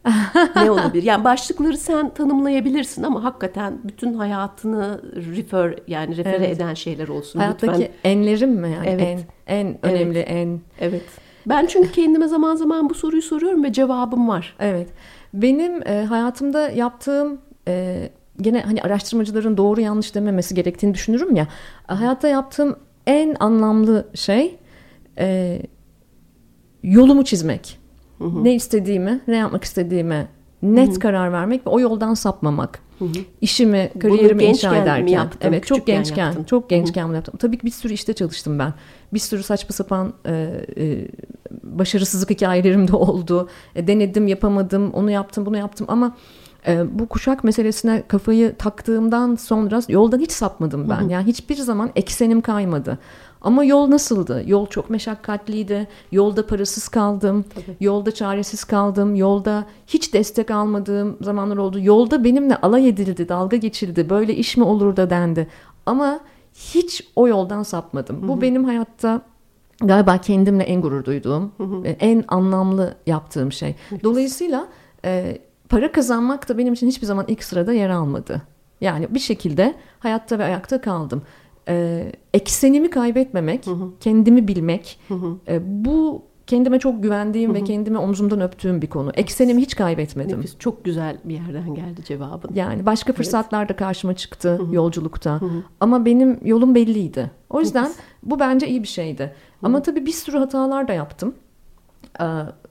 Ne olabilir? Yani başlıkları sen tanımlayabilirsin ama hakikaten bütün hayatını refer yani refere Evet. eden şeyler olsun Hayattaki lütfen. enlerim mi yani? Evet. En, en önemli, en... Evet. Ben çünkü kendime zaman zaman bu soruyu soruyorum ve cevabım var. Evet. Benim e, hayatımda yaptığım e, gene hani araştırmacıların doğru yanlış dememesi gerektiğini düşünürüm ya. Hayatta yaptığım en anlamlı şey e, yolumu çizmek. Hı hı. Ne istediğimi, ne yapmak istediğime net hı hı. karar vermek ve o yoldan sapmamak. Hı hı. İşimi, kariyerimi inşa ederken. Yaptın, evet, çok gençken, yaptın. çok gençken bunu yaptım. Tabii ki bir sürü işte çalıştım ben. Bir sürü saçma sapan e, e, başarısızlık hikayelerim de oldu. E, denedim, yapamadım, onu yaptım, bunu yaptım ama e, bu kuşak meselesine kafayı taktığımdan sonra yoldan hiç sapmadım ben. Hı hı. Yani hiçbir zaman eksenim kaymadı. Ama yol nasıldı? Yol çok meşakkatliydi. Yolda parasız kaldım. Tabii. Yolda çaresiz kaldım. Yolda hiç destek almadığım zamanlar oldu. Yolda benimle alay edildi, dalga geçildi. Böyle iş mi olur da dendi. Ama hiç o yoldan sapmadım. Hı hı. Bu benim hayatta galiba kendimle en gurur duyduğum, hı hı. en anlamlı yaptığım şey. Dolayısıyla e, para kazanmak da benim için hiçbir zaman ilk sırada yer almadı. Yani bir şekilde hayatta ve ayakta kaldım. Ee, eksenimi kaybetmemek, hı hı. kendimi bilmek, hı hı. E, bu kendime çok güvendiğim hı hı. ve kendimi omzumdan öptüğüm bir konu. Eksenimi hiç kaybetmedim. Nefis, çok güzel bir yerden geldi cevabın. Yani başka fırsatlar evet. da karşıma çıktı hı hı. yolculukta. Hı hı. Ama benim yolum belliydi. O yüzden Nefis. Bu bence iyi bir şeydi. Hı hı. Ama tabii bir sürü hatalar da yaptım. Ee,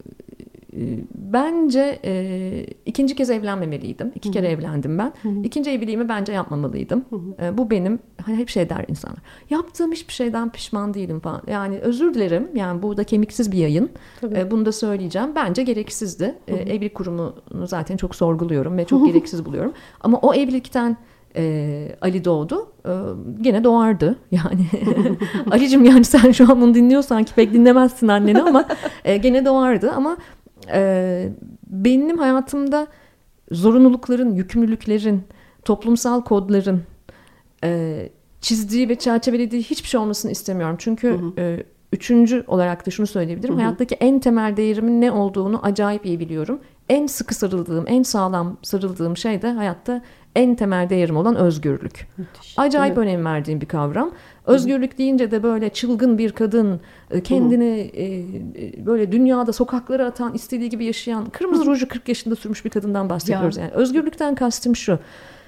Bence e, ikinci kez evlenmemeliydim. İki Hı-hı. kere evlendim ben. Hı-hı. İkinci evliliğimi bence yapmamalıydım. E, bu benim, hani hep şey der insanlar. Yaptığım hiçbir şeyden pişman değilim falan. Yani özür dilerim. Yani bu da kemiksiz bir yayın. E, bunu da söyleyeceğim. Bence gereksizdi. E, evlilik kurumunu zaten çok sorguluyorum ve çok gereksiz buluyorum. Ama o evlilikten e, Ali doğdu. E, gene doğardı. Yani Ali'cim, yani sen şu an bunu dinliyorsan ki pek dinlemezsin anneni ama e, gene doğardı ama Ee, benim hayatımda zorunlulukların, yükümlülüklerin, toplumsal kodların e, çizdiği ve çerçevelediği hiçbir şey olmasını istemiyorum. Çünkü hı hı. E, üçüncü olarak da şunu söyleyebilirim. Hı hı. Hayattaki en temel değerimin ne olduğunu acayip iyi biliyorum. En sıkı sarıldığım, en sağlam sarıldığım şey de hayatta en temel değerim olan özgürlük. Müthiş. Acayip evet. önem verdiğim bir kavram. Özgürlük Hı-hı. deyince de böyle çılgın bir kadın, kendini e, böyle dünyada sokaklara atan, istediği gibi yaşayan, kırmızı ruju kırk yaşında sürmüş bir kadından bahsediyoruz. Ya. Yani özgürlükten kastım şu: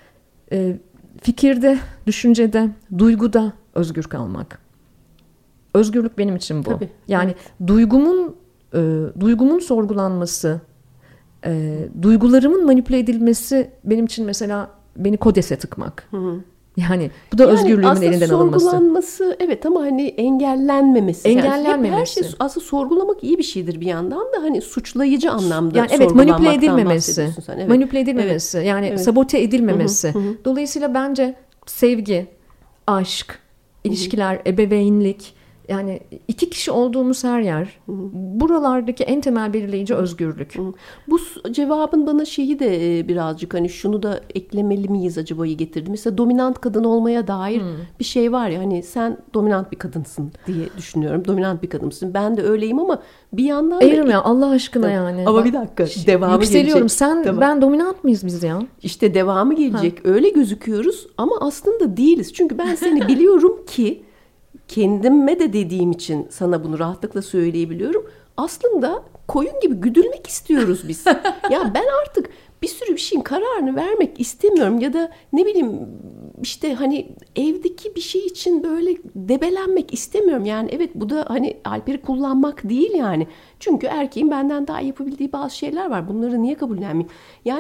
e, fikirde, düşüncede, duyguda özgür kalmak. Özgürlük benim için bu. Tabii. Yani evet. duygumun e, duygumun sorgulanması, e, duygularımın manipüle edilmesi benim için mesela beni kodese tıkmak. Hı hı. Yani bu da yani özgürlüğümün elinden alınması. Sorgulanması evet ama hani engellenmemesi. Engellenmemesi. Yani her şey aslında sorgulamak iyi bir şeydir bir yandan da hani suçlayıcı anlamda yani evet, manipüle edilmemesi. Evet. Manipüle edilmemesi. Evet. Yani evet. sabote edilmemesi. Hı hı, hı. Dolayısıyla bence sevgi, aşk, ilişkiler, hı hı. ebeveynlik, yani iki kişi olduğumuz her yer, hı hı. buralardaki en temel belirleyici özgürlük. Hı hı. Bu cevabın bana şeyi de birazcık hani şunu da eklemeli miyiz acaba'yı getirdi. Mesela dominant kadın olmaya dair hı. bir şey var ya, hani sen dominant bir kadınsın diye düşünüyorum. Dominant bir kadınsın. Ben de öyleyim ama bir yandan Eğrim da... ya Allah aşkına yani. Ama bir dakika. Devamı yükseliyorum. gelecek. Sen tamam. Ben dominant mıyız biz ya? İşte devamı gelecek. Ha. Öyle gözüküyoruz ama aslında değiliz. Çünkü ben seni biliyorum ki kendime de dediğim için sana bunu rahatlıkla söyleyebiliyorum. Aslında koyun gibi güdülmek istiyoruz biz. Ya ben artık bir sürü bir şeyin kararını vermek istemiyorum ya da ne bileyim işte hani evdeki bir şey için böyle debelenmek istemiyorum. Yani evet, bu da hani Alper'i kullanmak değil yani. Çünkü erkeğin benden daha yapabildiği bazı şeyler var. Bunları niye kabullenmeyeyim? Yani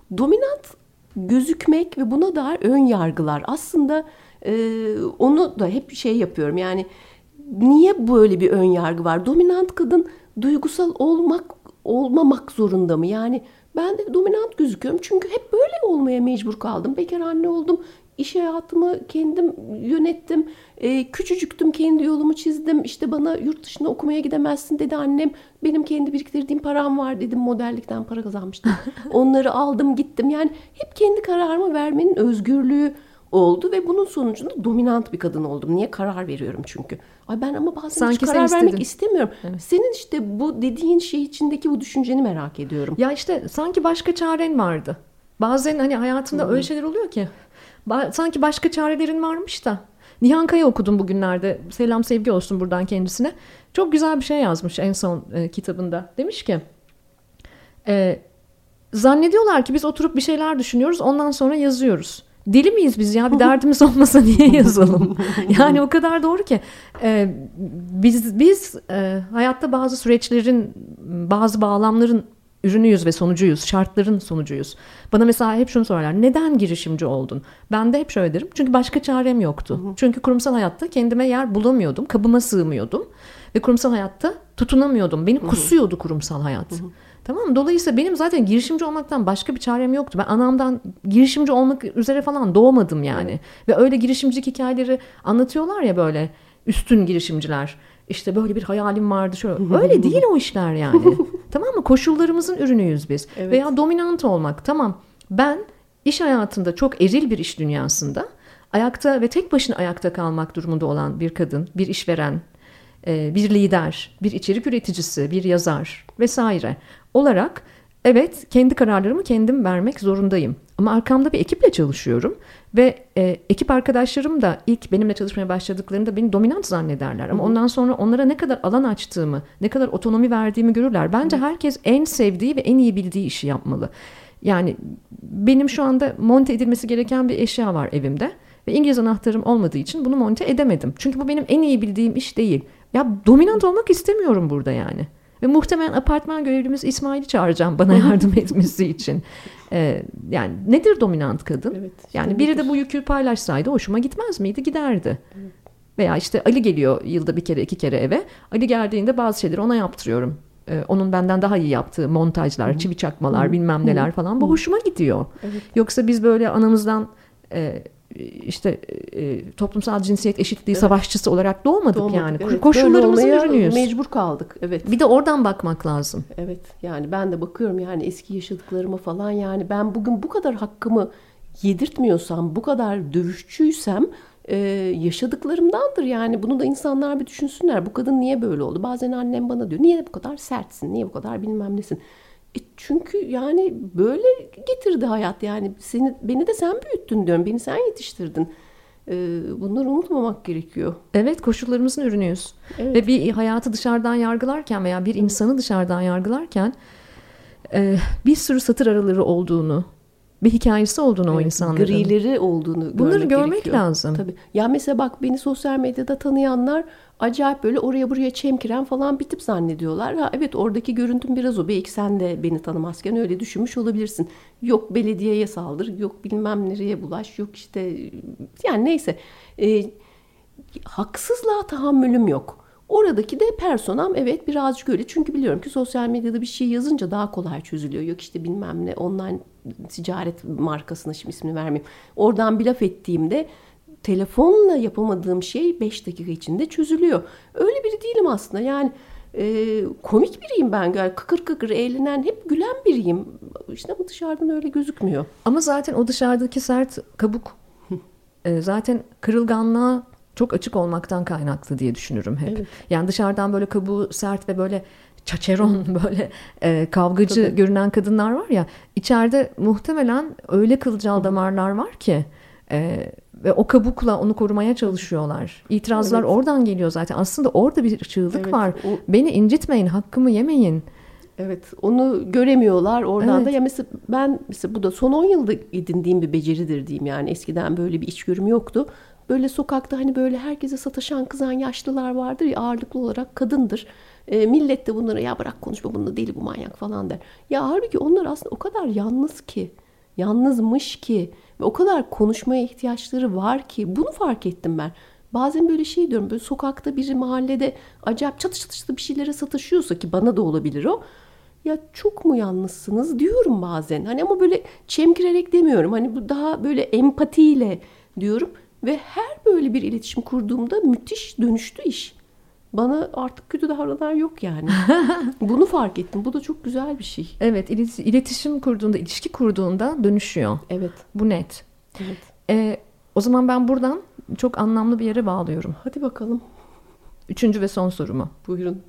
dominant gözükmek ve buna dair ön yargılar. Aslında e, onu da hep şey yapıyorum. Yani niye böyle bir ön yargı var? Dominant kadın duygusal olmak olmamak zorunda mı? Yani ben de dominant gözüküyorum. Çünkü hep böyle olmaya mecbur kaldım. Bekar anne oldum. İş hayatımı kendim yönettim. Ee, küçücüktüm, kendi yolumu çizdim. İşte bana yurt dışına okumaya gidemezsin dedi annem. Benim kendi biriktirdiğim param var dedim. Modellikten para kazanmıştım. Onları aldım gittim. Yani hep kendi kararımı vermenin özgürlüğü oldu ve bunun sonucunda dominant bir kadın oldum. Niye? Karar veriyorum çünkü. Ay ben ama bazen Sanki hiç karar vermek istedin. istemiyorum. Evet. Senin işte bu dediğin şey içindeki bu düşünceni merak ediyorum. Ya işte sanki başka çaren vardı. Bazen hani hayatımda hmm. öyle şeyler oluyor ki. Ba- sanki başka çarelerin varmış da. Nihan Kaya okudum bugünlerde. Selam sevgi olsun buradan kendisine. Çok güzel bir şey yazmış en son e, kitabında. Demiş ki e, zannediyorlar ki biz oturup bir şeyler düşünüyoruz, ondan sonra yazıyoruz. Deli miyiz biz ya? Bir derdimiz olmasa niye yazalım? Yani o kadar doğru ki. Ee, biz biz e, hayatta bazı süreçlerin, bazı bağlamların ürünüyüz ve sonucuyuz. Şartların sonucuyuz. Bana mesela hep şunu sorarlar. Neden girişimci oldun? Ben de hep şöyle derim. Çünkü başka çarem yoktu. Çünkü kurumsal hayatta kendime yer bulamıyordum. Kabıma sığmıyordum. Ve kurumsal hayatta tutunamıyordum. Beni kusuyordu kurumsal hayat. Tamam mı? Dolayısıyla benim zaten girişimci olmaktan başka bir çarem yoktu. Ben anamdan girişimci olmak üzere falan doğmadım yani. Evet. Ve öyle girişimcilik hikayeleri anlatıyorlar ya böyle üstün girişimciler. İşte böyle bir hayalim vardı şöyle. Öyle değil o işler yani. Tamam mı? Koşullarımızın ürünüyüz biz. Evet. Veya dominant olmak. Tamam. Ben iş hayatında çok eril bir iş dünyasında ayakta ve tek başına ayakta kalmak durumunda olan bir kadın, bir işveren, bir lider, bir içerik üreticisi, bir yazar vesaire olarak evet kendi kararlarımı kendim vermek zorundayım. Ama arkamda bir ekiple çalışıyorum ve e, ekip arkadaşlarım da ilk benimle çalışmaya başladıklarında beni dominant zannederler. Ama ondan sonra onlara ne kadar alan açtığımı, ne kadar otonomi verdiğimi görürler. Bence herkes en sevdiği ve en iyi bildiği işi yapmalı. Yani benim şu anda monte edilmesi gereken bir eşya var evimde ve İngiliz anahtarım olmadığı için bunu monte edemedim. Çünkü bu benim en iyi bildiğim iş değil. Ya dominant olmak istemiyorum burada yani. Ve muhtemelen apartman görevlimiz İsmail'i çağıracağım bana yardım etmesi için. Ee, yani nedir dominant kadın? Evet, işte yani biri de bu yükü paylaşsaydı hoşuma gitmez miydi? Giderdi. Evet. Veya işte Ali geliyor yılda bir kere iki kere eve. Ali geldiğinde bazı şeyleri ona yaptırıyorum. Ee, onun benden daha iyi yaptığı montajlar, Hı-hı. çivi çakmalar, Hı-hı. bilmem neler Hı-hı. falan. Bu hoşuma gidiyor. Evet. Yoksa biz böyle anamızdan... E, işte e, toplumsal cinsiyet eşitliği evet. savaşçısı olarak doğmadık, doğmadık yani. Evet. Koşullarımızın ürünüyüz. Mecbur kaldık. Evet. Bir de oradan bakmak lazım. Evet. Yani ben de bakıyorum yani eski yaşadıklarıma falan yani ben bugün bu kadar hakkımı yedirtmiyorsam, bu kadar dövüşçüysem e, yaşadıklarımdandır yani. Bunu da insanlar bir düşünsünler. Bu kadın niye böyle oldu? Bazen annem bana diyor. Niye bu kadar sertsin? Niye bu kadar bilmem nesin? E çünkü yani böyle getirdi hayat yani seni beni de sen büyüttün diyorum, beni sen yetiştirdin. Ee, bunları unutmamak gerekiyor. Evet, koşullarımızın ürünüyüz. Evet. Ve bir hayatı dışarıdan yargılarken veya bir insanı dışarıdan yargılarken e, bir sürü satır araları olduğunu, bir hikayesi olduğunu evet, o insanların. Grileri olduğunu bunları görmek, görmek gerekiyor. lazım. Tabii. Ya mesela bak beni sosyal medyada tanıyanlar acayip böyle oraya buraya çemkiren falan bir tip zannediyorlar. Ha, evet oradaki görüntüm biraz o. Belki sen de beni tanımazken öyle düşünmüş olabilirsin. Yok belediyeye saldır, yok bilmem nereye bulaş, yok işte yani neyse. E, haksızlığa tahammülüm yok. Oradaki de personam evet birazcık öyle. Çünkü biliyorum ki sosyal medyada bir şey yazınca daha kolay çözülüyor. Yok işte bilmem ne online ticaret markasına şimdi ismini vermeyeyim. Oradan bir laf ettiğimde telefonla yapamadığım şey beş dakika içinde çözülüyor. Öyle biri değilim aslında. Yani e, komik biriyim ben. Yani kıkır kıkır eğlenen, hep gülen biriyim. İşte ama dışarıdan öyle gözükmüyor. Ama zaten o dışarıdaki sert kabuk e, zaten kırılganlığa çok açık olmaktan kaynaklı diye düşünürüm hep. Evet. Yani dışarıdan böyle kabuğu sert ve böyle çaçeron böyle e, kavgacı Tabii. görünen kadınlar var ya, içeride muhtemelen öyle kılcal damarlar var ki e, ve o kabukla onu korumaya çalışıyorlar. İtirazlar evet. oradan geliyor zaten. Aslında orada bir çığlık evet. var. O... Beni incitmeyin, hakkımı yemeyin. Evet, onu göremiyorlar oradan evet. da. Ya mesela ben mesela bu da son on yılda edindiğim bir beceridir diyeyim yani. Eskiden böyle bir içgörüm yoktu. Böyle sokakta hani böyle herkese sataşan kızan yaşlılar vardır ya, ağırlıklı olarak kadındır. E, millet de bunlara ya bırak konuşma, bununla deli bu manyak falan der. Ya halbuki onlar aslında o kadar yalnız ki. yalnızmış ki ve o kadar konuşmaya ihtiyaçları var ki bunu fark ettim ben. Bazen böyle şey diyorum, böyle sokakta biri mahallede acayip çatı çatıştı bir şeylere satışıyorsa, ki bana da olabilir o. Ya çok mu yalnızsınız diyorum bazen. Hani ama böyle çemkirerek demiyorum. Hani bu daha böyle empatiyle diyorum. Ve her böyle bir iletişim kurduğumda müthiş dönüştü iş. Bana artık kötü davranan yok yani. Bunu fark ettim. Bu da çok güzel bir şey. Evet, iletişim kurduğunda, ilişki kurduğunda dönüşüyor. Evet. Bu net. Evet. Ee, o zaman ben buradan çok anlamlı bir yere bağlıyorum. Hadi bakalım. Üçüncü ve son sorumu. Buyurun.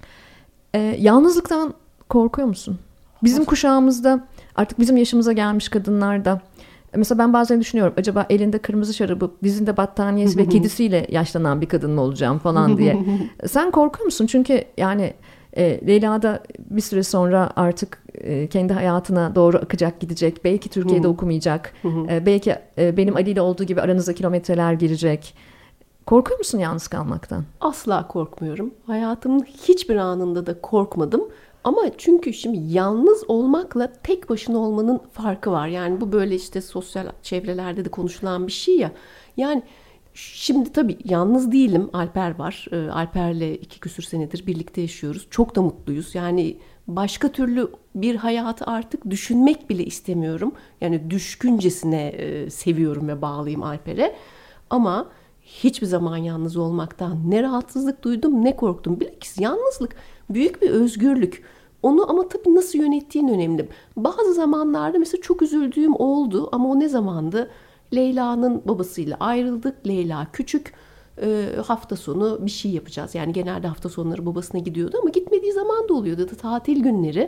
Ee, yalnızlıktan korkuyor musun? Bizim kuşağımızda, artık bizim yaşımıza gelmiş kadınlarda, mesela ben bazen düşünüyorum, acaba elinde kırmızı şarabı, dizinde battaniyesi ve kedisiyle yaşlanan bir kadın mı olacağım falan diye. Sen korkuyor musun? Çünkü yani e, Leyla da bir süre sonra artık e, kendi hayatına doğru akacak, gidecek. Belki Türkiye'de okumayacak. E, belki e, benim Ali ile olduğu gibi aranıza kilometreler girecek. Korkuyor musun yalnız kalmaktan? Asla korkmuyorum. Hayatımın hiçbir anında da korkmadım. Ama çünkü şimdi yalnız olmakla tek başına olmanın farkı var. Yani bu böyle işte sosyal çevrelerde de konuşulan bir şey ya. Yani şimdi tabii yalnız değilim. Alper var. Alper'le iki küsür senedir birlikte yaşıyoruz. Çok da mutluyuz. Yani başka türlü bir hayatı artık düşünmek bile istemiyorum. Yani düşküncesine seviyorum ve bağlıyım Alper'e. Ama hiçbir zaman yalnız olmaktan ne rahatsızlık duydum ne korktum. Bilakis yalnızlık büyük bir özgürlük. Onu ama tabii nasıl yönettiğin önemli. Bazı zamanlarda mesela çok üzüldüğüm oldu ama o ne zamandı? Leyla'nın babasıyla ayrıldık. Leyla küçük. E, hafta sonu bir şey yapacağız. Yani genelde hafta sonları babasına gidiyordu ama gitmediği zaman da oluyordu. Da tatil günleri.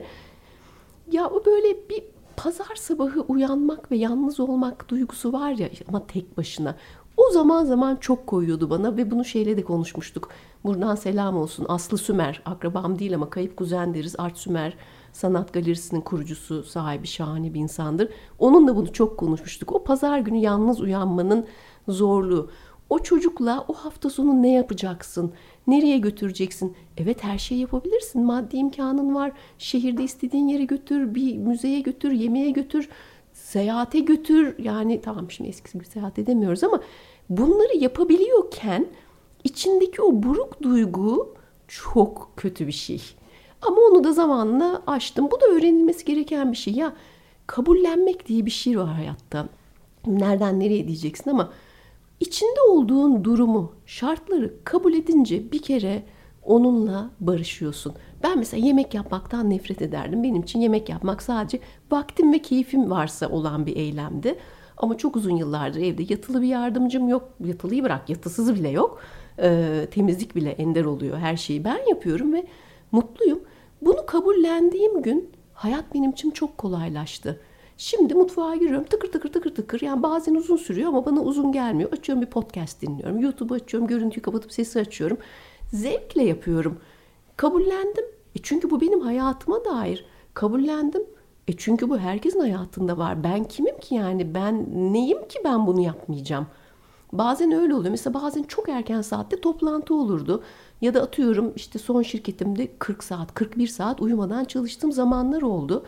Ya o böyle bir pazar sabahı uyanmak ve yalnız olmak duygusu var ya, ama tek başına. O zaman zaman çok koyuyordu bana ve bunu şeyle de konuşmuştuk. Buradan selam olsun. Aslı Sümer, akrabam değil ama kayıp kuzen deriz. Art Sümer Sanat Galerisi'nin kurucusu, sahibi, şahane bir insandır. Onunla bunu çok konuşmuştuk. O pazar günü yalnız uyanmanın zorluğu. O çocukla o hafta sonu ne yapacaksın? Nereye götüreceksin? Evet, her şeyi yapabilirsin. Maddi imkanın var. Şehirde istediğin yere götür, bir müzeye götür, yemeğe götür, seyahate götür. Yani tamam, şimdi eskisi gibi seyahat edemiyoruz ama bunları yapabiliyorken içindeki o buruk duygu çok kötü bir şey. Ama onu da zamanla aştım. Bu da öğrenilmesi gereken bir şey. Ya kabullenmek diye bir şey var hayatta. Nereden nereye diyeceksin ama içinde olduğun durumu, şartları kabul edince bir kere onunla barışıyorsun. Ben mesela yemek yapmaktan nefret ederdim. Benim için yemek yapmak sadece vaktim ve keyfim varsa olan bir eylemdi. Ama çok uzun yıllardır evde yatılı bir yardımcım yok. Yatılıyı bırak, yatısızı bile yok. Ee, temizlik bile ender oluyor. Her şeyi ben yapıyorum ve mutluyum. Bunu kabullendiğim gün hayat benim için çok kolaylaştı. Şimdi mutfağa giriyorum, tıkır tıkır tıkır tıkır. Yani bazen uzun sürüyor ama bana uzun gelmiyor. Açıyorum, bir podcast dinliyorum. YouTube'u açıyorum, görüntüyü kapatıp sesi açıyorum. Zevkle yapıyorum. Kabullendim. E çünkü bu benim hayatıma dair. Kabullendim. E çünkü bu herkesin hayatında var. Ben kimim ki yani? Ben neyim ki ben bunu yapmayacağım? Bazen öyle oluyor. Mesela bazen çok erken saatte toplantı olurdu. Ya da atıyorum işte son şirketimde kırk saat, kırk bir saat uyumadan çalıştığım zamanlar oldu.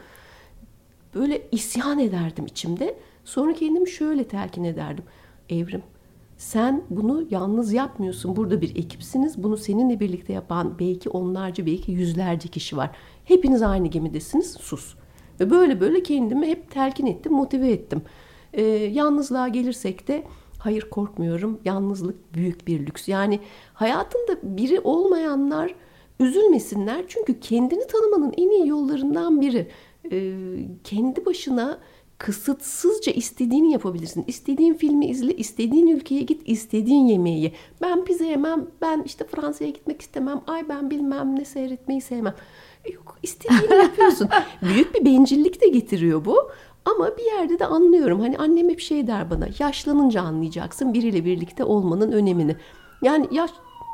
Böyle isyan ederdim içimde. Sonra kendimi şöyle telkin ederdim. Evrim, sen bunu yalnız yapmıyorsun. Burada bir ekipsiniz. Bunu seninle birlikte yapan belki onlarca, belki yüzlerce kişi var. Hepiniz aynı gemidesiniz. Sus. Ve böyle böyle kendimi hep telkin ettim, motive ettim. Ee, yalnızlığa gelirsek de hayır, korkmuyorum. Yalnızlık büyük bir lüks. Yani hayatında biri olmayanlar üzülmesinler. Çünkü kendini tanımanın en iyi yollarından biri. Ee, kendi başına kısıtsızca istediğini yapabilirsin. İstediğin filmi izle, istediğin ülkeye git, istediğin yemeği ye. Ben pizza yemem, ben işte Fransa'ya gitmek istemem, ay ben bilmem ne seyretmeyi sevmem. Yok, istediğini yapıyorsun. Büyük bir bencillik de getiriyor bu. Ama bir yerde de anlıyorum. Hani annem hep şey der bana, yaşlanınca anlayacaksın biriyle birlikte olmanın önemini. Yani yaş...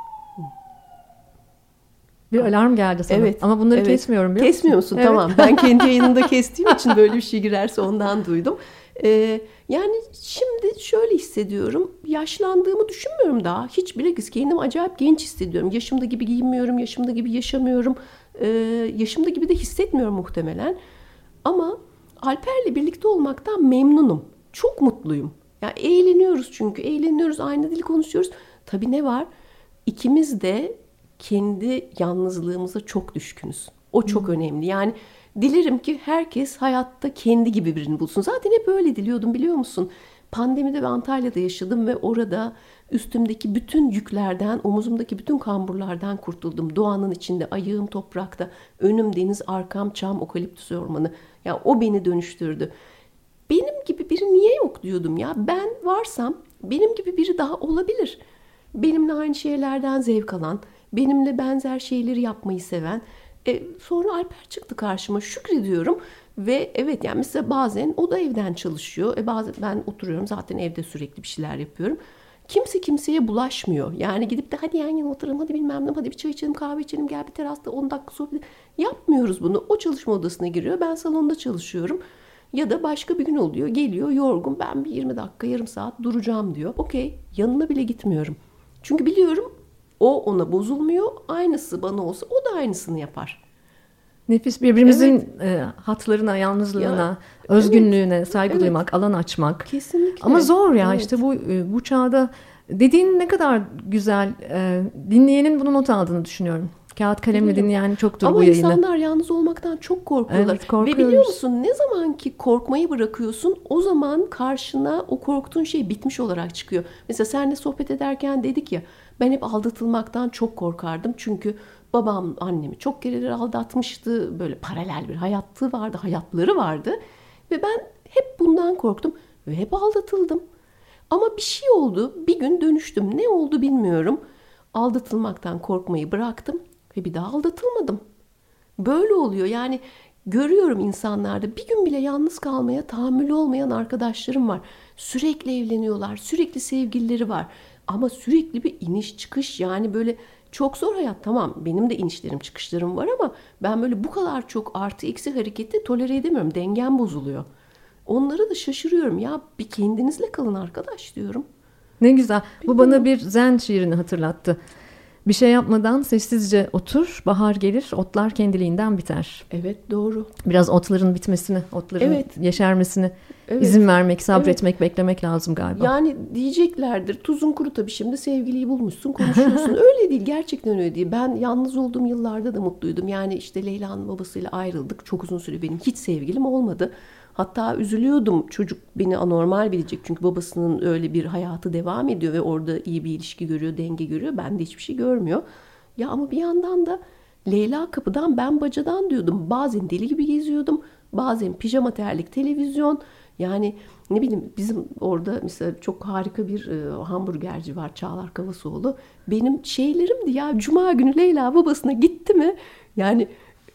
Bir alarm geldi sana. Evet, ama bunları evet. kesmiyorum. Biliyor Kesmiyor musun? Evet. Tamam. Ben kendi yayınımda kestiğim için böyle bir şey girerse ondan duydum. Ee, yani şimdi şöyle hissediyorum. Yaşlandığımı düşünmüyorum daha. Hiç bilakis kendimi acayip genç hissediyorum. Yaşımda gibi giyinmiyorum, yaşımda gibi yaşamıyorum. Ee, yaşımda gibi de hissetmiyorum muhtemelen. Ama Alper'le birlikte olmaktan memnunum. Çok mutluyum. Ya eğleniyoruz çünkü. Eğleniyoruz, aynı dili konuşuyoruz. Tabii ne var? İkimiz de kendi yalnızlığımıza çok düşkünüz. O çok hmm. önemli. Yani dilerim ki herkes hayatta kendi gibi birini bulsun. Zaten hep öyle diliyordum, biliyor musun? Pandemide ve Antalya'da yaşadım ve orada üstümdeki bütün yüklerden, omuzumdaki bütün kamburlardan kurtuldum. Doğanın içinde, ayağım toprakta, önüm deniz, arkam çam, okaliptüs ormanı. Ya o beni dönüştürdü. Benim gibi biri niye yok diyordum ya. Ben varsam benim gibi biri daha olabilir. Benimle aynı şeylerden zevk alan, benimle benzer şeyleri yapmayı seven. E, sonra Alper çıktı karşıma, şükrediyorum. Ve evet, yani mesela bazen o da evden çalışıyor. E bazen ben oturuyorum, zaten evde sürekli bir şeyler yapıyorum. Kimse kimseye bulaşmıyor. Yani gidip de hadi yan yana oturalım, hadi bilmem ne, hadi bir çay içelim, kahve içelim, gel bir terasta on dakika sohbet. Yapmıyoruz bunu. O çalışma odasına giriyor, ben salonda çalışıyorum. Ya da başka bir gün oluyor, geliyor yorgun, ben bir yirmi dakika, yarım saat duracağım diyor. Okey, yanına bile gitmiyorum. Çünkü biliyorum o ona bozulmuyor. Aynısı bana olsa o da aynısını yapar. Nefis, birbirimizin evet. e, hatlarına, yalnızlığına, ya, özgünlüğüne evet. saygı evet. duymak, alan açmak. Kesinlikle. Ama zor ya evet. işte bu bu çağda dediğin ne kadar güzel. E, dinleyenin bunu not aldığını düşünüyorum. Kağıt kalemle dinleyen çoktur Ama bu yayını. Ama insanlar yalnız olmaktan çok korkuyorlar. Evet, korkuyoruz. Ve biliyor musun, ne zaman ki korkmayı bırakıyorsun, o zaman karşına o korktuğun şey bitmiş olarak çıkıyor. Mesela seninle sohbet ederken dedik ya, ben hep aldatılmaktan çok korkardım. Çünkü babam annemi çok kereler aldatmıştı. Böyle paralel bir hayatı vardı, hayatları vardı. Ve ben hep bundan korktum ve hep aldatıldım. Ama bir şey oldu, bir gün dönüştüm. Ne oldu bilmiyorum. Aldatılmaktan korkmayı bıraktım ve bir daha aldatılmadım. Böyle oluyor. Yani görüyorum insanlarda bir gün bile yalnız kalmaya tahammülü olmayan arkadaşlarım var. Sürekli evleniyorlar, sürekli sevgilileri var. Ama sürekli bir iniş çıkış, yani böyle çok zor hayat. Tamam, benim de inişlerim çıkışlarım var ama ben böyle bu kadar çok artı eksi hareketi tolere edemiyorum. Dengem bozuluyor. Onlara da şaşırıyorum. Ya bir kendinizle kalın arkadaş diyorum. Ne güzel. Bu bana bir Zen şiirini hatırlattı. Bir şey yapmadan sessizce otur, bahar gelir, otlar kendiliğinden biter. Evet, doğru. Biraz otların bitmesini, otların evet. yeşermesini evet. izin vermek, sabretmek, evet. beklemek lazım galiba. Yani diyeceklerdir, tuzun kuru tabii, şimdi sevgiliyi bulmuşsun, konuşuyorsun. Öyle değil, gerçekten öyle değil. Ben yalnız olduğum yıllarda da mutluydum. Yani işte Leyla'nın babasıyla ayrıldık. Çok uzun süre benim hiç sevgilim olmadı. Hatta üzülüyordum, çocuk beni anormal bilecek. Çünkü babasının öyle bir hayatı devam ediyor ve orada iyi bir ilişki görüyor, denge görüyor. Bende hiçbir şey görmüyor. Ya ama bir yandan da Leyla kapıdan, ben bacadan diyordum. Bazen deli gibi geziyordum. Bazen pijama terlik, televizyon. Yani ne bileyim, bizim orada mesela çok harika bir e, hamburgerci var, Çağlar Kavasoğlu. Benim şeylerimdi ya, cuma günü Leyla babasına gitti mi? Yani